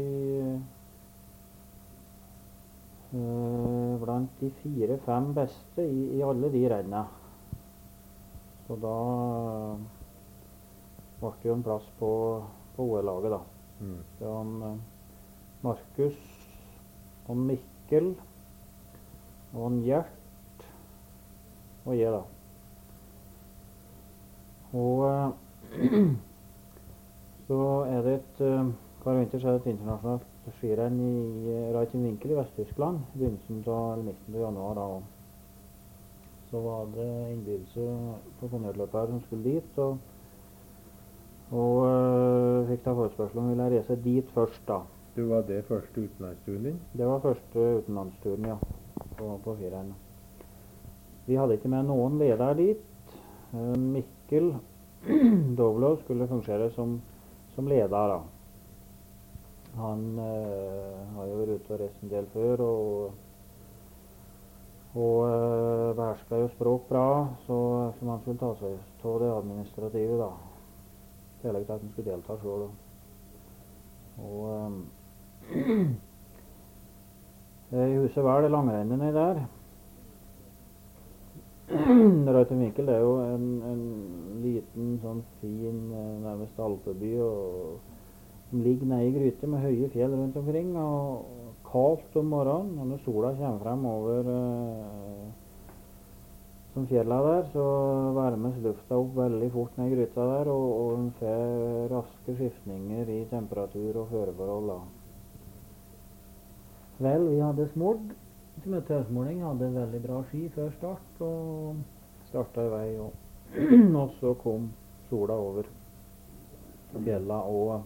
uh, blant de fire-fem beste i, i alle de rennene. Så da uh, ble det jo en plass på, på O L-laget da. Mm. Så han uh, Markus og Mikkel og en Gjert og jeg da. Og uh, så er det et uh, par vinter så er det et internasjonalt skirenn i eh, Reichenwinkel i Vest-Tyskland. I begynnelsen av, eller midten av januar da. Så var det innbydelse på pionerløpere som skulle dit. Og, og øh, fikk da forespørsel om vi ville reise dit først da. Du var det første utenlandsturen din? Det var første utenlandsturen, ja, på, på fireren. Vi hadde ikke med noen leder dit. Uh, Mikkel Dovlo skulle fungere som, som leder da. Han uh, har jo vært ute og reist en del før, og, og uh, beherska jo språk bra, så som han skulle ta seg av det administrative da. I tillegg til at han skulle delta selv. Og um, i huset var det langrennet nede der. Reichenwinkel er jo en, en liten, sånn fin, nærmest alpeby, og som ligger nede i gryte med høye fjell rundt omkring, og kaldt om morgenen, og når sola kommer frem over uh, som fjella der, så varmes lufta opp veldig fort ned i gryta der, og, og en får raske skiftninger i temperatur og føreforhold da. Vel, vi hadde smord, som er tørrsmording, hadde veldig bra ski før start, og startet i vei, og, og så kom sola over fjella, og,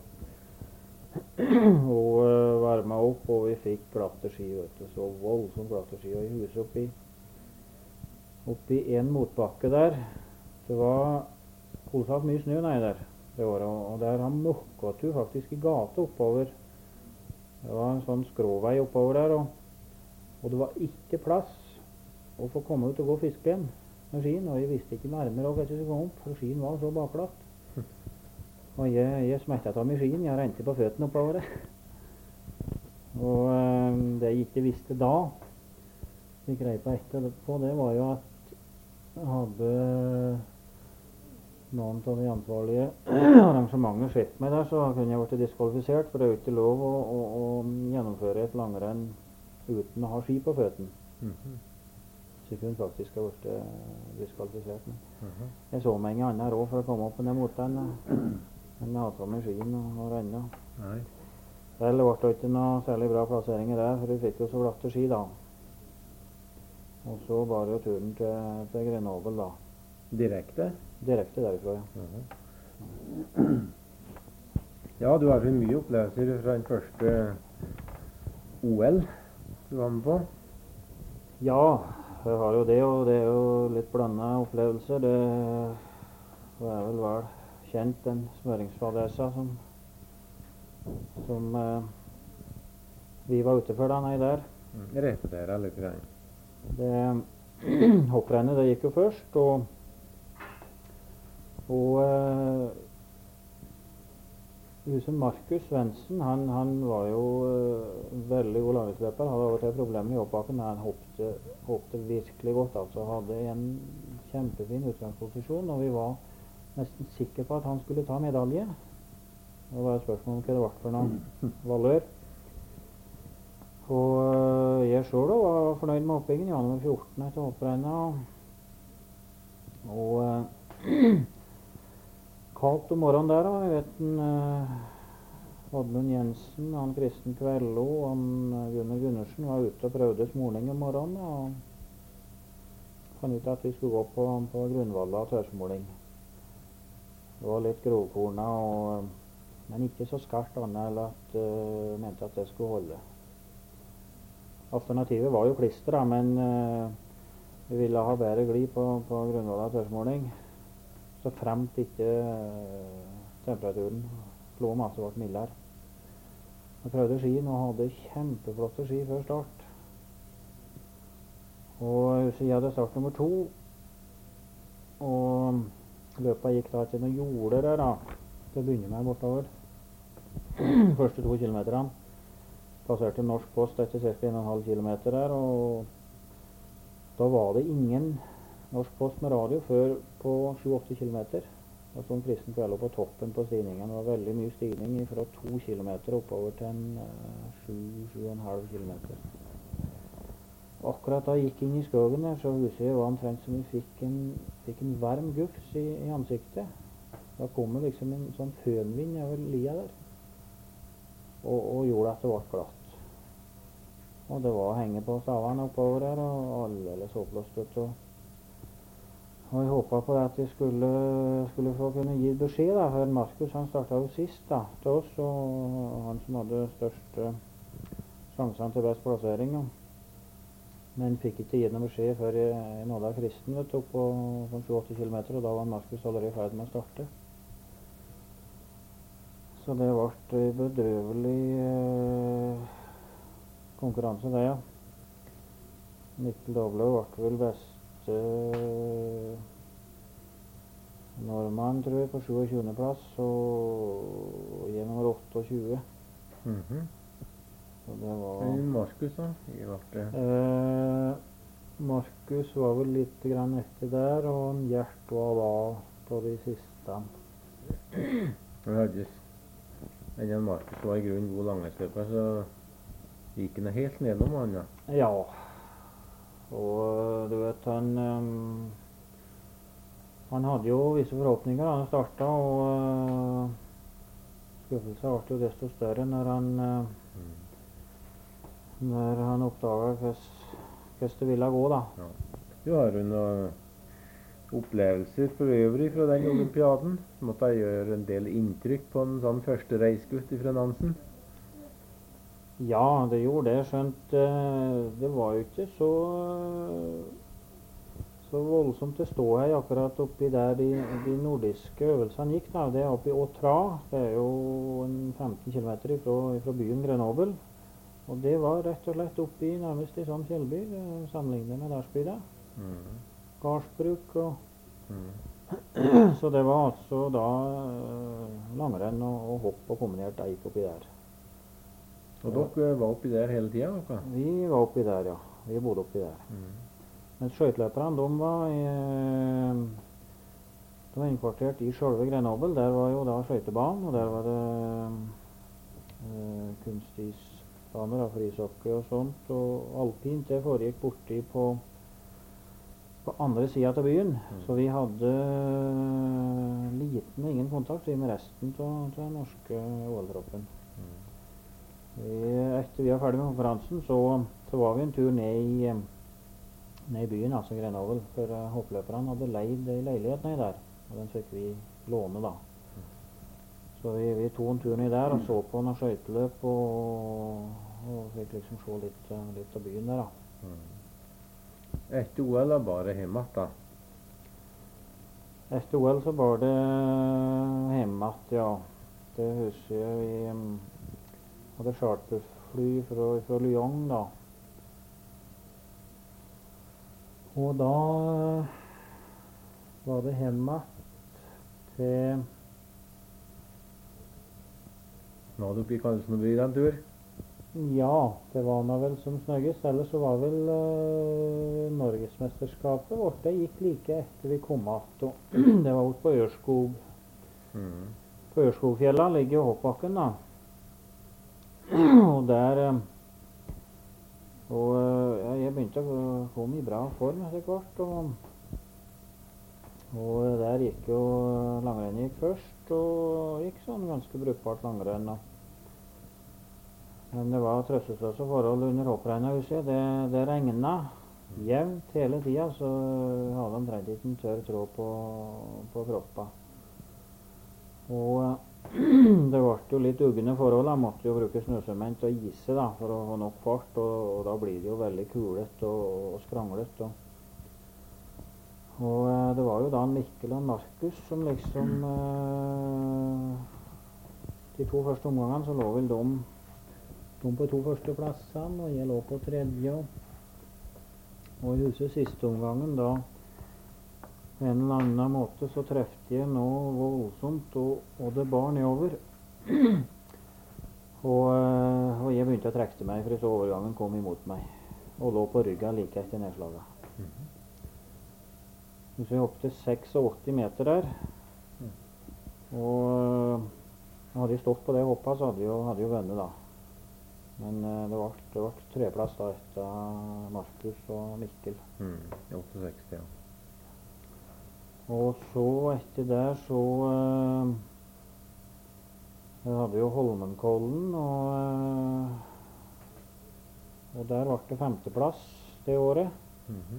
og uh, varmet opp, og vi fikk glatte ski, vet du, så voldsomt glatte ski, og i huset oppi, oppi en motbakke der, det var kolossalt mye snø nede der, det året, og der han mokket jo faktisk i gata oppover. Det var en sånn skråvei oppover der, og, og det var ikke plass å få komme ut og gå fiske igjen med skien, og jeg visste ikke nærmere og ikke kom opp, for skien var så baklatt. Og jeg, jeg smettet av meg skien, jeg rente på føttene oppover det. Og øh, det jeg ikke visste da, jeg grei på etterpå, det var jo at jeg hadde noen av de ansvarlige arrangementet sett meg der, så kunne jeg vært diskvalifisert, for det er jo ikke lov å, å, å gjennomføre et langrenn uten å ha ski på føttene. Mm-hmm. Så jeg kunne faktisk ha vært diskvalifisert. Men Mm-hmm. jeg så meg ingen annen råd for å komme opp på den moten enn jeg hadde på meg skien og, og renna. Nei. Vel, det ble ikke noe særlig bra plasseringer der, for vi fikk jo så glatte ski da. Og så var det jo turen til, til Grenoble da. Direkte? Direkte derifra, ja. Mhm. Ja, du har så mye opplevelser fra den første O L du var med på. Ja, jeg har jo det, og det er jo litt blandet opplevelser. Det, det er vel vel kjent, den smøringsfadesa som, som eh, vi var ute for da, nei der. Mm. Repetere litt grann. Det hopprennet, det gikk jo først, og Og uh, huset Markus Svendsen, han, han var jo uh, veldig god langrennsløper. Hadde av og til problemer i hoppbakken, men han hoppet, hoppet virkelig godt. Altså hadde en kjempefin utgangsposisjon, og vi var nesten sikre på at han skulle ta medalje. Det var et spørsmål om hva det var for noen valør. Og uh, jeg selv da var fornøyd med hoppingen. Jeg var nummer fjorten etter hopprennet. Og uh, kaldt om morgenen der, og jeg vet en uh, Oddmund Jensen, han Kristen Kvello og han uh, Gunnar Gundersen var ute og prøvde smorning om morgenen, og fant ut at vi skulle gå på, på Grunwalla tørrsmorning. Det var litt grovkorna, og, uh, men ikke så skarpt annet enn at uh, mente at det skulle holde. Alternativet var jo klister, da, men uh, vi ville ha bedre glid på, på Grunwalla tørrsmorning. Så fremt ikke uh, temperaturen slo om, altså ble mildere. Jeg prøvde skien og hadde kjempeflotte ski før start. Og så jeg hadde start nummer to, og løpet gikk da til noen jorder der da, til å begynne med bortover. Første to kilometerne. Passerte norsk post etter ca. en komma fem kilometer der, og da var det ingen norsk post med radio før på sju åtte kilometer. Da stod Kristen Kvello på toppen på stigningen. Det var veldig mye stigning fra to kilometer oppover til en sju til sju komma fem kilometer. Akkurat da jeg gikk inn i skogen der, så huset jeg var omtrent som vi fikk en, fikk en varm gufs i, i ansiktet. Da kom det liksom en sånn fønvind over lia der. og, og gjorde at det ble glatt. Og det var å henge på stavene oppover her, og aldeles håpløst. vet du. Og jeg håpet på at jeg skulle, skulle få kunne gi beskjed da, for Markus han startet jo sist da, til oss, og han som hadde størst eh, sjansene til best plassering. Da. Men fikk ikke gitt noen beskjed før jeg, jeg nådde av Kristen, vet du, opp på sju åtte kilometer, og da var Markus allerede i ferd med å starte. Så det ble bedrøvelig eh, konkurranse det, ja. Mikkel Doblaug ble vel beste nordmann, tror jeg, på tjuesyvende plass, og jeg nummer tjueåtte. Mhm. Så det var... Men Markus da? I ble... Eh, Markus var vel litt grann etter der, og Gjert var da på de siste. Vi hadde en Markus var i grunnen god langrennsløper, så gikk han helt nedom han, ja. Ja, og du vet, han um, han hadde jo visse forhåpninger da han startet, og uh, skuffelsen ble jo desto større når han uh, Mm. når han oppdaget hvordan det ville gå da. Ja. Du har jo noen opplevelser for øvrig fra den olympiaden. Måtte jeg gjøre en del inntrykk på en sånn første reisgutt fra Nansen? Ja, det gjorde det, skjønt uh, det var jo ikke så uh, så voldsomt til ståhei akkurat oppi der de, de nordiske øvelsene gikk da. Det er oppi Åtra, det er jo en femten kilometer ifra, ifra byen Grenoble. Og det var rett og slett oppi nærmest i sånn fjellby, eh, sammenlignet med Darsbygda. Mm. Gardsbruk og... Mm. Så det var altså da eh, langrenn og, og hopp og kombinert eik oppi der. Og dere var oppi der hele tiden, dere? Vi var oppi der, ja. Vi bodde oppi der. Mm. Men skøyteløperne, de var i, eh, de var innkvartert i selve Grenoble. Der var jo da skøytebanen, og der var det eh, kunstisbaner da, for ishockey og sånt. Og alpint, det foregikk borti på, på andre siden av byen. Mm. Så vi hadde eh, liten og ingen kontakt med resten av den norske O L-troppen. Mm. Etter vi var ferdig med konferansen, så, så var vi en tur ned i eh, ned i byen, altså Grenoble, for uh, hoppløperne hadde leid en leilighet ned der, og den fikk vi låne da. Så vi, vi tog en tur ned der og så på noen skøyteløp, og, og fikk liksom se litt, uh, litt av byen der da. Mm. Etter O L er bare hjemme da? Etter O L så var det hjemme, ja. Det husker jeg vi um, hadde charterfly fra, fra Lyon da. Og da var det hjemme til... Nå var du oppe i Karlsneby den tur? Ja, det var nå vel som snøggest. Ellers så var vel uh, Norgesmesterskapet vårt. Det gikk like etter vi kom att. Det var bort på Ørskog. Mm. På Ørskogfjella ligger jo hoppbakken da. Og der... Uh, Og ja, jeg begynte å komme i bra form etter hvert, og, og der gikk jo langrenn gikk først, og gikk sånn ganske brukbart langrenn. Da. Men det var trøstesløse forhold under hopprennet, husker jeg. Det, det regnet jevnt hele tiden, så hadde de omtrent ikke en tørr tråd på, på kroppa. Og det ble jo litt ugne forhold, da. Måtte jo bruke snøsement og ise da, for å ha nok fart, og, og da blir det jo veldig kulet og, og skranglet. Og, og eh, det var jo da Mikkel og Markus som liksom eh, de to første omgangene så lå vel de, de på to første plassene, og jeg lå på tredje. Og i huset siste omgangen da på en eller annen måte så trefte jeg nå voldsomt, og, og det bar nedover. og, og jeg begynte å trekke meg, for så overgangen kom imot meg, og lå på ryggen like etter nedslaget. Mm. Så jeg hoppet til åttiseks meter der, Mm. og hadde jeg stått på det hoppet, så hadde jeg jo, hadde jeg vunnet da. Men uh, det ble, det ble treplass da etter Markus og Mikkel. Mm. åttiseks, ja. Og så etter der så uh, jeg hadde hadde jo Holmenkollen, og, eh, og der ble det femteplass det året. Mhm.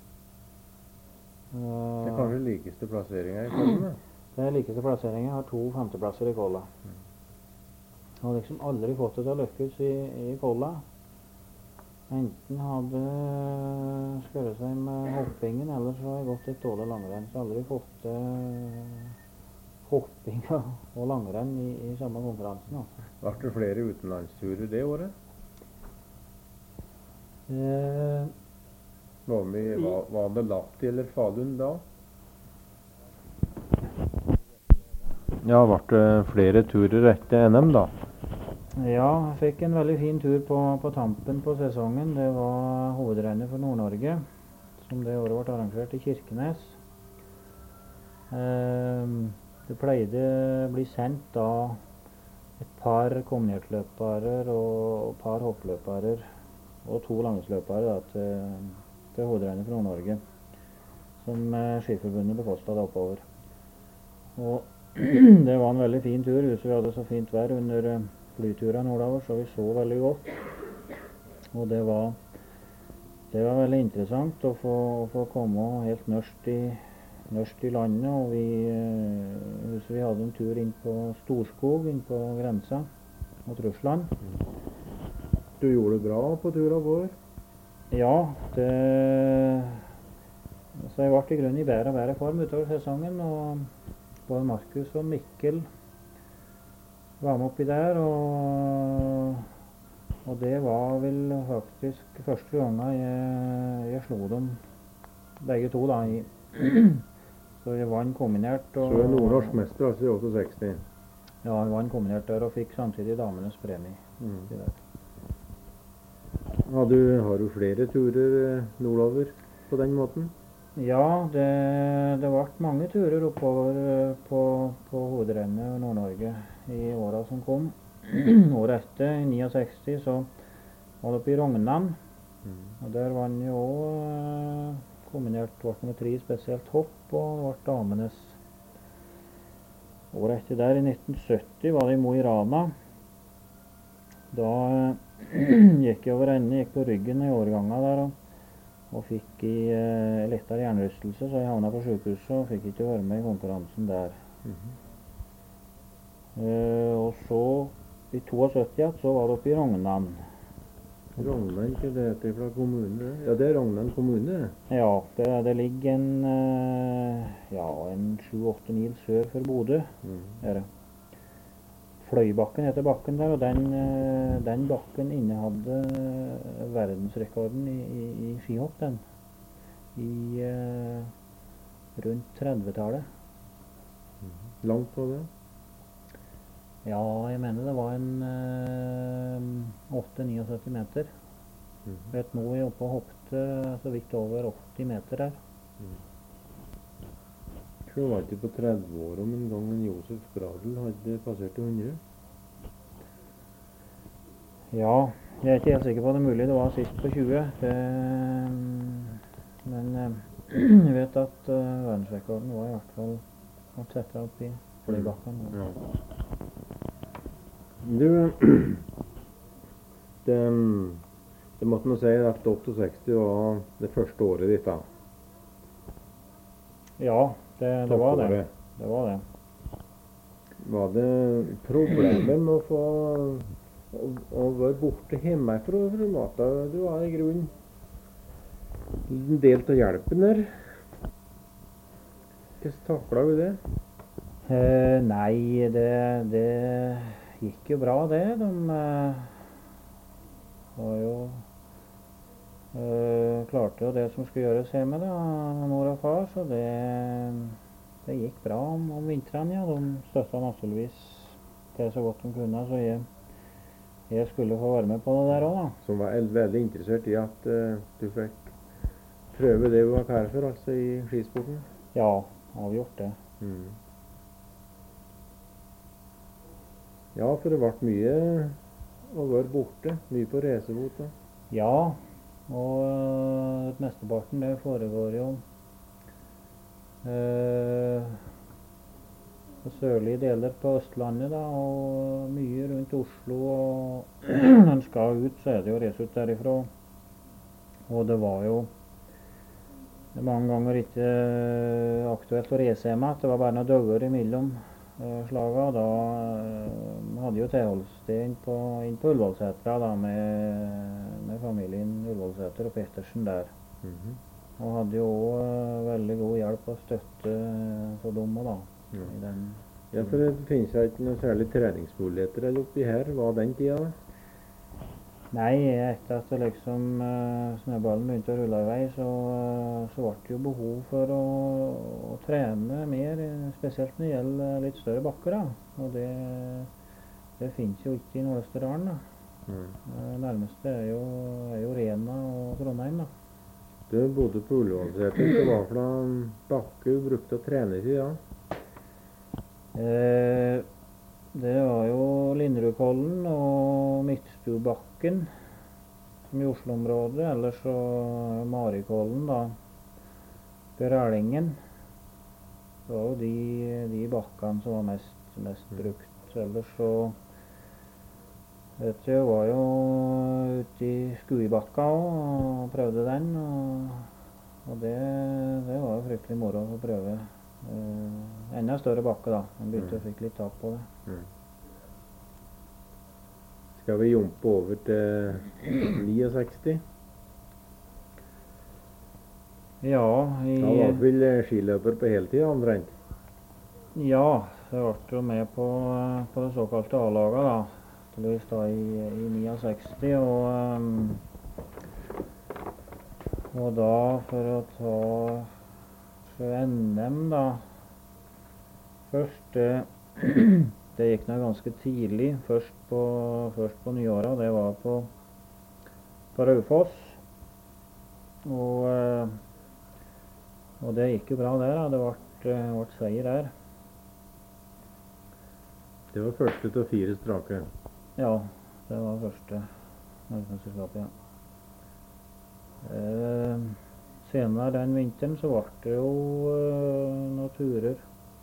Eh, Det er kanskje likeste plasseringa i Kollen? Det er likeste plasseringen. Jeg har to femteplasser i Kolla. Jeg har liksom aldri fått det til å lykkes i, i Kolla. Enten hadde skjøret seg med hoppingen, eller så har jeg gått et dårlig langrenn. Så jeg har aldri fått til hopping og langrenn i, i samme konkurransen. Altså. Ble det flere utenlandsturer det året? Eh, Var, vi, var, var det Lahti eller Falun da? Ja, ble det flere turer etter N M da? ja, jeg fikk en veldig fin tur på, på tampen på sesongen. Det var hovedrennet for Nord-Norge, som det året ble arrangert i Kirkenes. Eh, det pleide å bli sendt da et par kombinertløpere og et par hoppløpere og to langrennsløpere da, til, til hovedrennet for Nord-Norge, som eh, Skiforbundet bekostet oppover. Og det var en veldig fin tur. Huset vi hadde så fint vær under uh, flyturen nordover, så vi så veldig godt. Og det var, det var veldig interessant å få, å få komme helt nørst i, nørst i landet. Og vi, uh, huset vi hadde en tur inn på Storskog, inn på grensa mot Russland. Du gjorde det bra på turen vår? Ja, det, så jeg ble i grunnen i bedre og bedre form utover sesongen. Og både Markus og Mikkel var med oppi der, og, og det var vel faktisk første gangen jeg, jeg slo dem begge to da. I, så jeg vant kombinert. Og, Så er nordnorsk mester altså i sekstiåtte? Ja, jeg vant kombinert der og fikk samtidig damenes premie. Mm. i der. Har, du, har du flere turer nordover på den måten? Ja, det, det ble mange turer oppover eh, på, på hovedrennet i Nord-Norge i åra som kom. Året etter, i sekstini, så var det oppe i Rognan. Mm. Og der vant jo òg eh, kombinert ble nummer tre, spesielt hopp, og det ble damenes. Året etter der, i nitten sytti, var det i Mo i Rana. Da eh, gikk jeg over ende, gikk på ryggen i årganga der. og Og fikk i eh, lettere hjernerystelse, så jeg havna på sykehuset og fikk ikke være med i konkurransen der. Mhm. Eh, og så, i syttito igjen, så var det oppe i Rognan. Rognan, ikke det heter fra kommune? det? Ja, det er Rognan kommune. Ja, det, det ligger en eh, ja, en sju-åtte mil sør for Bodø. Mm. Er det. Fløibakken heter bakken der, og den, eh, den bakken innehadde eh, verdensrekorden i, i, i skihopp, den. I eh, rundt trettitallet. Langt på det? Ja, jeg mener det var en eh, åtte syttini meter. Mhm. Vet nå jeg oppe og hoppte så vidt over åtti meter der. Så var det på tretti år om en gang en Josef Bradel hadde passert hundre. Ja, jeg er ikke helt sikker på det, mulig det var sist på tjue. Det, men eh, jeg vet at uh, verdensrekorden var i hvert fall å sette opp i Fløibakken. Ja. Du, det, det måtte nå si at sekstiåtte var det første året ditt da. Ja, det, det var det. Toppåret. Det var det. Var det problemer med å få å, å være borte hjemmefra fra maten? Du var i grunnen en del av hjelpen der. Hvordan taklet du det? Eh, nei, det, det gikk jo bra det. De eh, var jo eh, klarte jo det som skulle gjøres hjemme da, mor og far, så det, det gikk bra om, om vinteren, ja. De støtta naturligvis det så godt de kunne, så jeg, jeg skulle få være med på det der også da. Som var el- veldig interessert i at eh, du fikk prøve det du var klar for, altså i skisporten. Ja, avgjort det. Mm. Ja, for det ble mye å være borte. Mye på reisebot da. Ja, og øh, mesteparten det foregår jo øh, på sørlige deler på Østlandet da, og mye rundt Oslo. Og når en skal ut, så er det jo reise ut derifra. Og det var jo mange ganger ikke aktuelt å reise hjem igjen. Det var bare noen dager imellom uh, slaga. Da uh, hadde jo tilholdssted inn på, inn på Ullevålsetra da, med, med familien Ullevålseter og Pettersen der. Mhm. Og hadde jo også uh, veldig god hjelp og støtte for dem da. Ja. I den, Ja, for det finnes jo ikke noe særlig treningsmuligheter eller oppi her. Hva var den tida da? Nei, etter at det liksom uh, snøballen begynte å rulle i vei, så, uh, så ble det jo behov for å, å trene mer, eh, spesielt når det gjelder litt større bakker da. Og det, det finnes jo ikke i Nord-Østerdalen da. Mm. Det nærmeste er jo, er jo Rena og Trondheim da. Du bodde på Ullevålseter, så hva for noen bakker du brukte å trene i da? Eh, det var jo Linderudkollen og Midtstubakken som i Oslo-området, ellers så Marikollen da, Rælingen. Det var jo de, de bakkene som var mest, mest brukt. Ellers så vet jeg, var jo ute i Skuibakka og prøvde den, og, og det, det var jo fryktelig moro å prøve. Uh, enda større bakke da, man begynte Mm. å fikk litt tak på det. Mm. Skal vi jumpe over til sekstini? Ja, i, Da var du vel eh, skiløper på heltid, omtrent? ja, jeg ble jo med på, på det såkalte A-laget da, til å da i, i sekstini, og, um, og da for å ta N M da, først det, det gikk nå ganske tidlig, først på, først på nyåret, det var på, på Raufoss, og, eh, og det gikk jo bra der da, det ble, ble seier der. Det var første til fire strake. Ja, det var første Norgesmesterskapet, ja. Eh, senere den vinteren så ble det jo uh, noen turer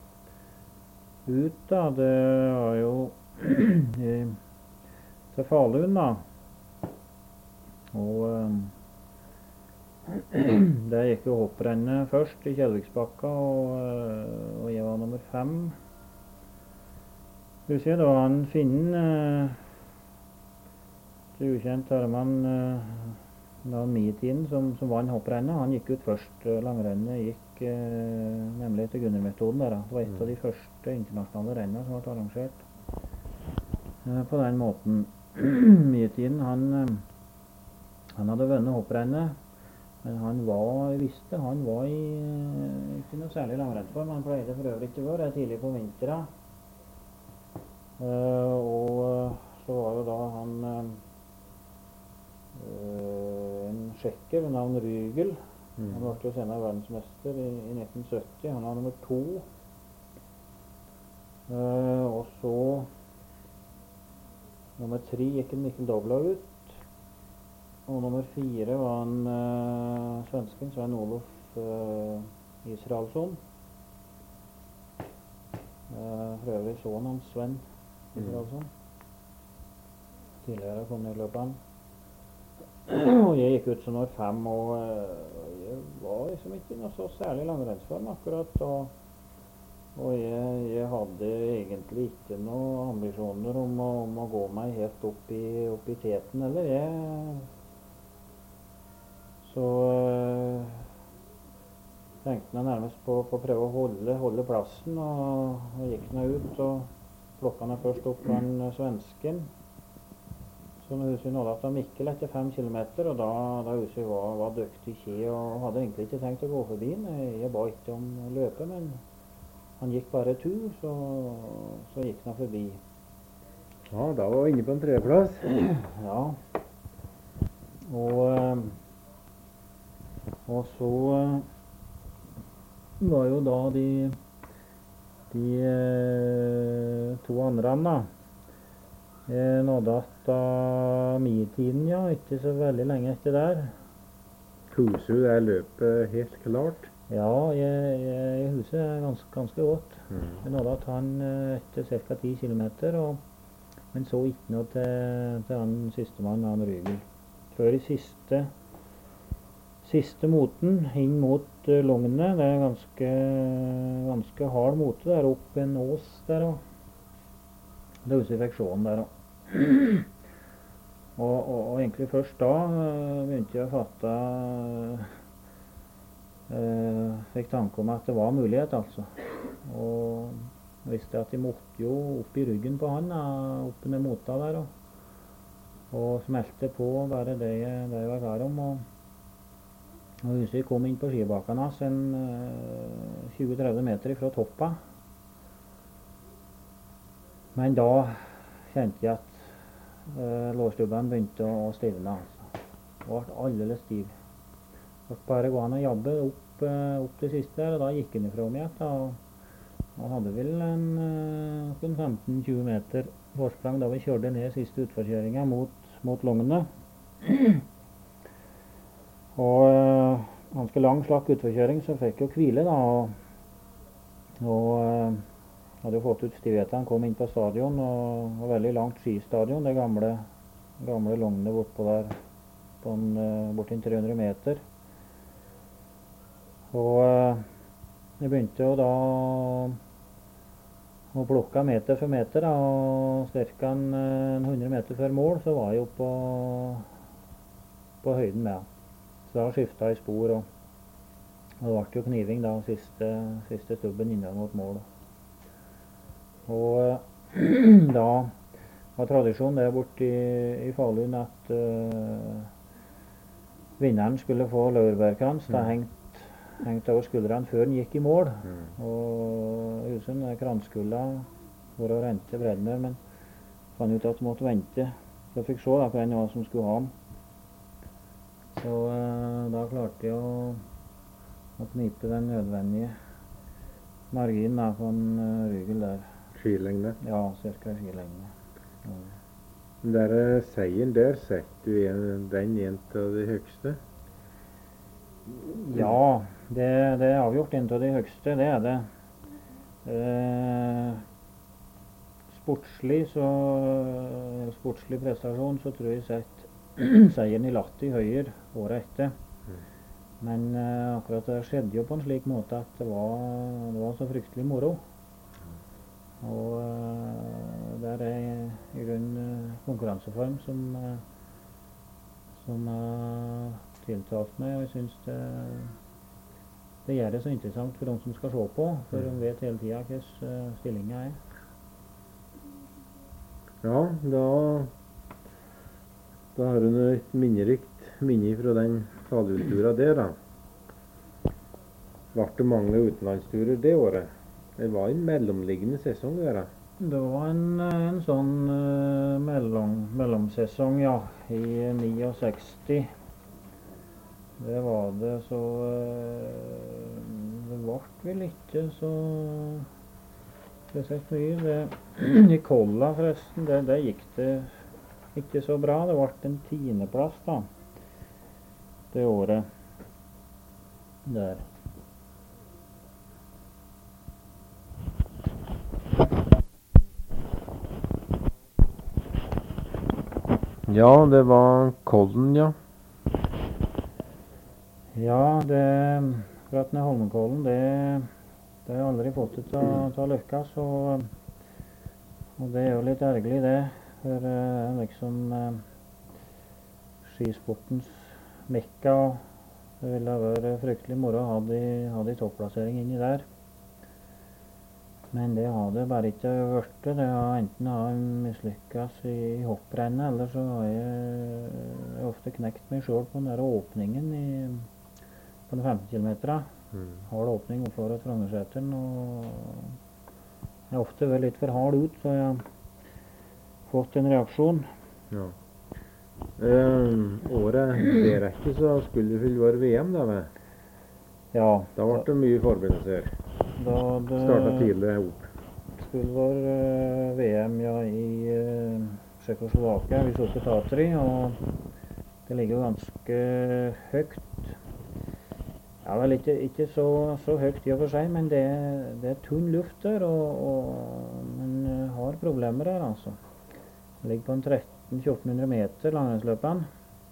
ut da. Det var jo i, til Falun da. Og um, der gikk jo hopprennet først i Kjelviksbakka, og, uh, og jeg var nummer fem. Husker jeg da han Finnen, uh, til ukjent Herman, uh, da Mietinen som, som vant hopprennet, han gikk ut først. Langrennet gikk eh, nemlig etter Gunnar-metoden der. Da. Det var et av de første internasjonale rennene som ble arrangert eh, på den måten. Mietinen, han, eh, han hadde vunnet hopprennet, men han var, jeg visste, han var i eh, ikke noe særlig langrennsform. Han pleide for øvrig ikke å være tidlig på vinteren. Eh, og så var jo da han eh, Uh, en sjekker ved navn Rygel. Mm. Han ble jo senere verdensmester i, i nitten sytti. Han var nummer to. Uh, og så nummer tre gikk en Mikkel Dobla ut. Og nummer fire var en uh, svensken Sven Olof uh, Israelsson. Uh, for øvrig sånn hans Sven Israelsson. Mm. Tidligere kom ned i løpet. Og jeg gikk ut som nummer fem, og uh, jeg var liksom ikke noe så særlig langrennsform akkurat, og, og jeg, jeg hadde egentlig ikke noen ambisjoner om å, om å gå meg helt opp i, opp i teten, eller jeg så uh, tenkte jeg nærmest på, på å prøve å holde, holde plassen, og, og gikk nå ut, og plukket meg først opp på en uh, svensken. Så nå husker jeg nådde at Mikkel etter fem kilometer, og da, da husker jeg var, var dyktig ski, og hadde egentlig ikke tenkt å gå forbi den. Jeg ba ikke om å løpe, men han gikk bare tur, så, så gikk han forbi. Ja, da var vi inne på en tredjeplass. Ja. Og, og så var jo da de, de to andre da. Jeg nådde at da Mietinen, ja, ikke så veldig lenge etter der. Huset er løpet helt klart. Ja, jeg, jeg husker ganske, ganske godt. Mm. Jeg nådde at han eh, etter ca. ti kilometer, og, men så ikke noe til, til han sistemann, han Rygel. Før i siste, siste moten, inn mot uh, Lognet, det er ganske, ganske hard mote der opp en ås der òg. Det husker jeg fikk se han der òg. Og, og, og egentlig først da uh, begynte jeg å fatte uh, Fikk tanke om at det var mulighet, altså. Og visste at de måtte jo opp i ryggen på han, uh, oppe med mota der. Og, og smelte på bare det jeg, det jeg var klar om. Og, og husker jeg kom inn på skibakken hans en uh, tjue til tretti meter fra toppa. Men da kjente jeg at Uh, lårstubben begynte å stivne, altså. Og ble aldeles stiv. Og bare gå an å jabbe opp, uh, opp det siste der, og da gikk han ifra meg igjen. Og, og hadde vel en uh, femten til tjue meter forsprang da vi kjørte ned siste utforkjøringen mot, mot Lognet. Og uh, ganske lang slakk utforkjøring, så fikk jeg hvile da. Og, og uh, hadde jo fått ut stivheten, kom inn på stadion, og var veldig langt skistadion, det gamle, gamle Lognet bortpå der, på en, uh, bortin tre hundre meter. Og uh, jeg begynte jo da å plukke meter for meter, da, og cirka en, en hundre meter før mål, så var jeg jo på, på høyden med. Så da skiftet jeg spor, og, og det ble jo kniving da, siste, siste stubben innan mot mål. Og da var tradisjonen det borte i, i Falun at uh, vinneren skulle få laurbærkrans. Mm. Det hengt, hengt over skuldrene før den gikk i mål. Mm. Og husen kranskulla for å rente Bredner, men fant ut at de måtte vente. Så jeg fikk se da hvem det var som skulle ha den. Så uh, da klarte jeg å, å knipe den nødvendige marginen da, på en uh, Rygel der. Skilengde? Ja, cirka skilengde. Ja. Den der seieren der, setter du en, den en av de høyeste? Ja, det, det er avgjort en av de høyeste, det er det. Eh, sportslig, så, sportslig prestasjon, så tror jeg sett seieren i Lahti høyere året etter. Mm. Men eh, akkurat det skjedde jo på en slik måte at det var, det var så fryktelig moro. Og uh, der er i grunnen uh, konkurranseform som, uh, som har uh, tiltalt meg, og jeg synes det, det gjør det så interessant for de som skal se på, for de vet hele tiden hvordan uh, stillingen er. Ja, da, da har du et minnerikt minne fra den Falun-turen der, da. Ble det mange utenlandsturer det året? Det var en mellomliggende sesong, det da? Det var en, en sånn uh, mellom, mellomsesong, ja, i sekstini. Det var det, så uh, det ble vel ikke så spesielt mye. Det, I Kolla, forresten, det, det gikk det ikke så bra. Det ble en tiendeplass, da, det året der. Ja, det var Kollen, ja. Ja, det akkurat den Holmenkollen, det, det har jeg aldri fått det til å lykkes, og, og det er jo litt ergerlig det, for det uh, er liksom uh, skisportens mekka, og det ville vært fryktelig moro å ha de, ha de topplassering inni der. Men det har det bare ikke vært. Det har enten har mislykkes i hopprennet, eller så har jeg, jeg ofte knekt meg selv på den der åpningen i, på den femten kilometer. Mm. Hard åpning oppfor Frognerseteren, og jeg har ofte vært litt for hard ut, så jeg har fått en reaksjon. Ja. Um, året deretter så skulle det vel være V M da, med? Ja. Da ble det mye forberedelser. Da det startet tidlig opp. Skulle være uh, V M, ja, i uh, Tsjekkoslovakia, vi så til Tatry, og det ligger jo ganske høyt. Ja, vel ikke, ikke så, så høyt i og for seg, men det, det er tunn luft der, og, og man eh, har problemer der, altså. Det ligger på en tretten til fjorten hundre meter langrennsløpene.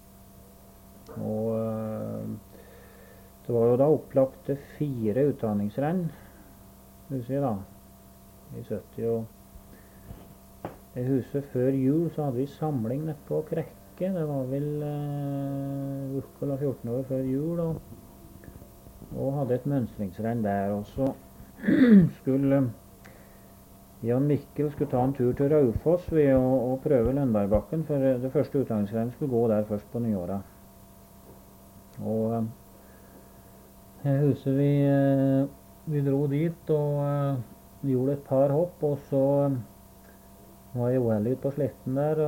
Og eh, det var jo da opplagt til fire utdanningsrenn, husker jeg da, i sytti. Og i huset før jul så hadde vi samling nede på Krekke. Det var vel eh, uke eller fjorten år før jul, og og hadde et mønstringsrenn der. Og så skulle Jan Mikkel skulle ta en tur til Raufoss ved å, å prøve Lønbergbakken, for det første utdanningsrennet skulle gå der først på nyåret. Og jeg husker vi, vi dro dit og vi gjorde et par hopp, og så var jeg uheldig ut på sletten der,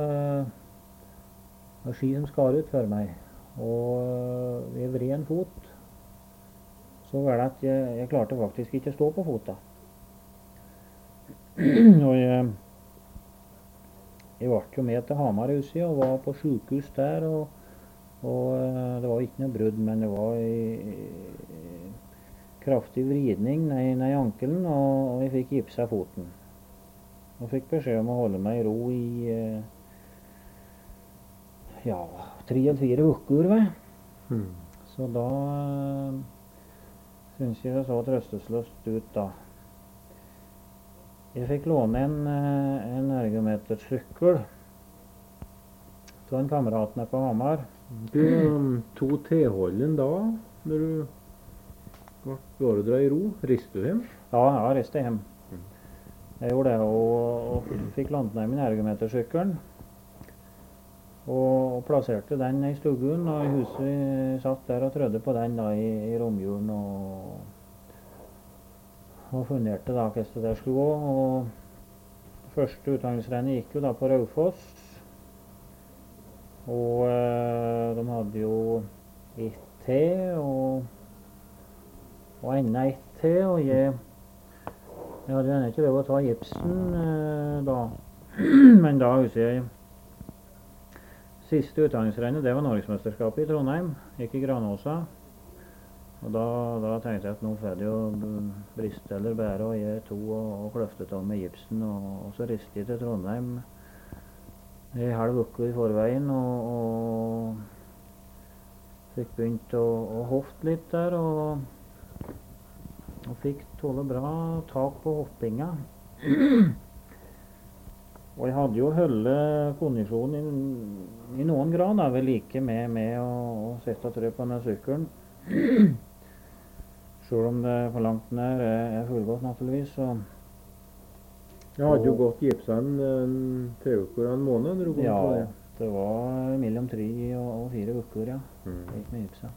og ski som skar ut for meg, og jeg vred en fot. Så var det at jeg, jeg klarte faktisk ikke å stå på fota. Og jeg, jeg ble jo med til Hamar huset og var på sykehus der, og, og det var ikke noe brudd, men det var i, i, kraftig vridning ned i ankelen, og, og jeg fikk gipsa foten. Og fikk beskjed om å holde meg i ro i ja, tre eller fire uker, vel. Mm. Så da synes jeg det så trøstesløst ut da. Jeg fikk låne en, en ergometersykkel av en kamerat nede på Hamar. Du tok tilholden da, når du ble beordret i ro? Riste du hjem? Ja, jeg reiste hjem. Jeg gjorde det, og, og fikk lånt ned min ergometersykkelen. Og, og plasserte den i stuggen, og i huset vi satt der og trødde på den da i, i romjulen, og, og funderte da hvordan det der skulle gå. Og første utdanningsrennet gikk jo da på Raufoss, og eh, de hadde jo ett til, og, og enda ett til, og jeg, jeg hadde ennå ikke lov å ta gipsen eh, da, men da husker jeg siste utdanningsrennet, det var Norgesmesterskapet i Trondheim, gikk i Granåsa. Og da, da tenkte jeg at nå får det jo briste eller bære, og jeg to og, og kløftet av med gipsen, og, og så ristet jeg til Trondheim i halv uke i forveien, og, og fikk begynt å, å hofte litt der, og, og fikk tåle bra tak på hoppinga. Og jeg hadde jo holdt kondisjonen i, i noen grad, da, vel like med, med å, å sette trø på denne sykkelen. Selv om det for langt ned er, er fullgått naturligvis, så... Jeg hadde jo gått gipsa en, en tre uker og en måned når du kom ja, på det. Det var mellom tre og, og fire uker, ja. Mm. Gikk med gipsa.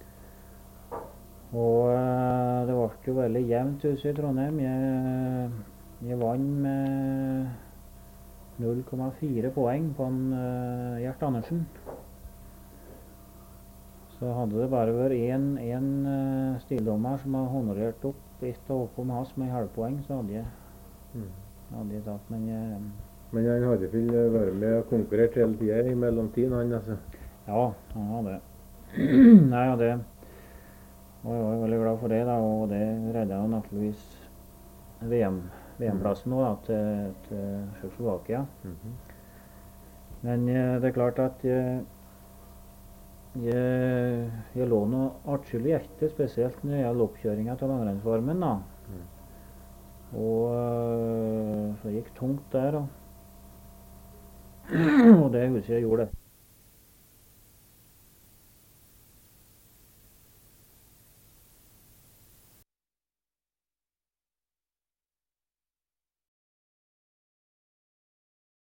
Og uh, det ble jo veldig jevnt huset i Trondheim. Jeg, jeg vann med null komma fire poeng på en uh, Gjert Andersen. Så hadde det bare vært en, en uh, stildommer som har honorert opp ett og opp om hans med halvpoeng, så hadde jeg, Mm. hadde jeg tatt, men jeg... Men han hadde vel vært med og konkurrert hele tiden i mellomtiden, han altså. Ja, han hadde. Nei, og det... Og jeg var veldig glad for det, da, og det redde han naturligvis V M, V M-plassen nå da, til, til Tsjekkoslovakia. Mm-hmm. Men eh, det er klart at jeg, jeg, jeg lå noe atskillig etter, spesielt når det gjelder oppkjøringen til langrennsformen da. Mm. Og øh, så gikk tungt der, og, og det huset jeg gjorde det.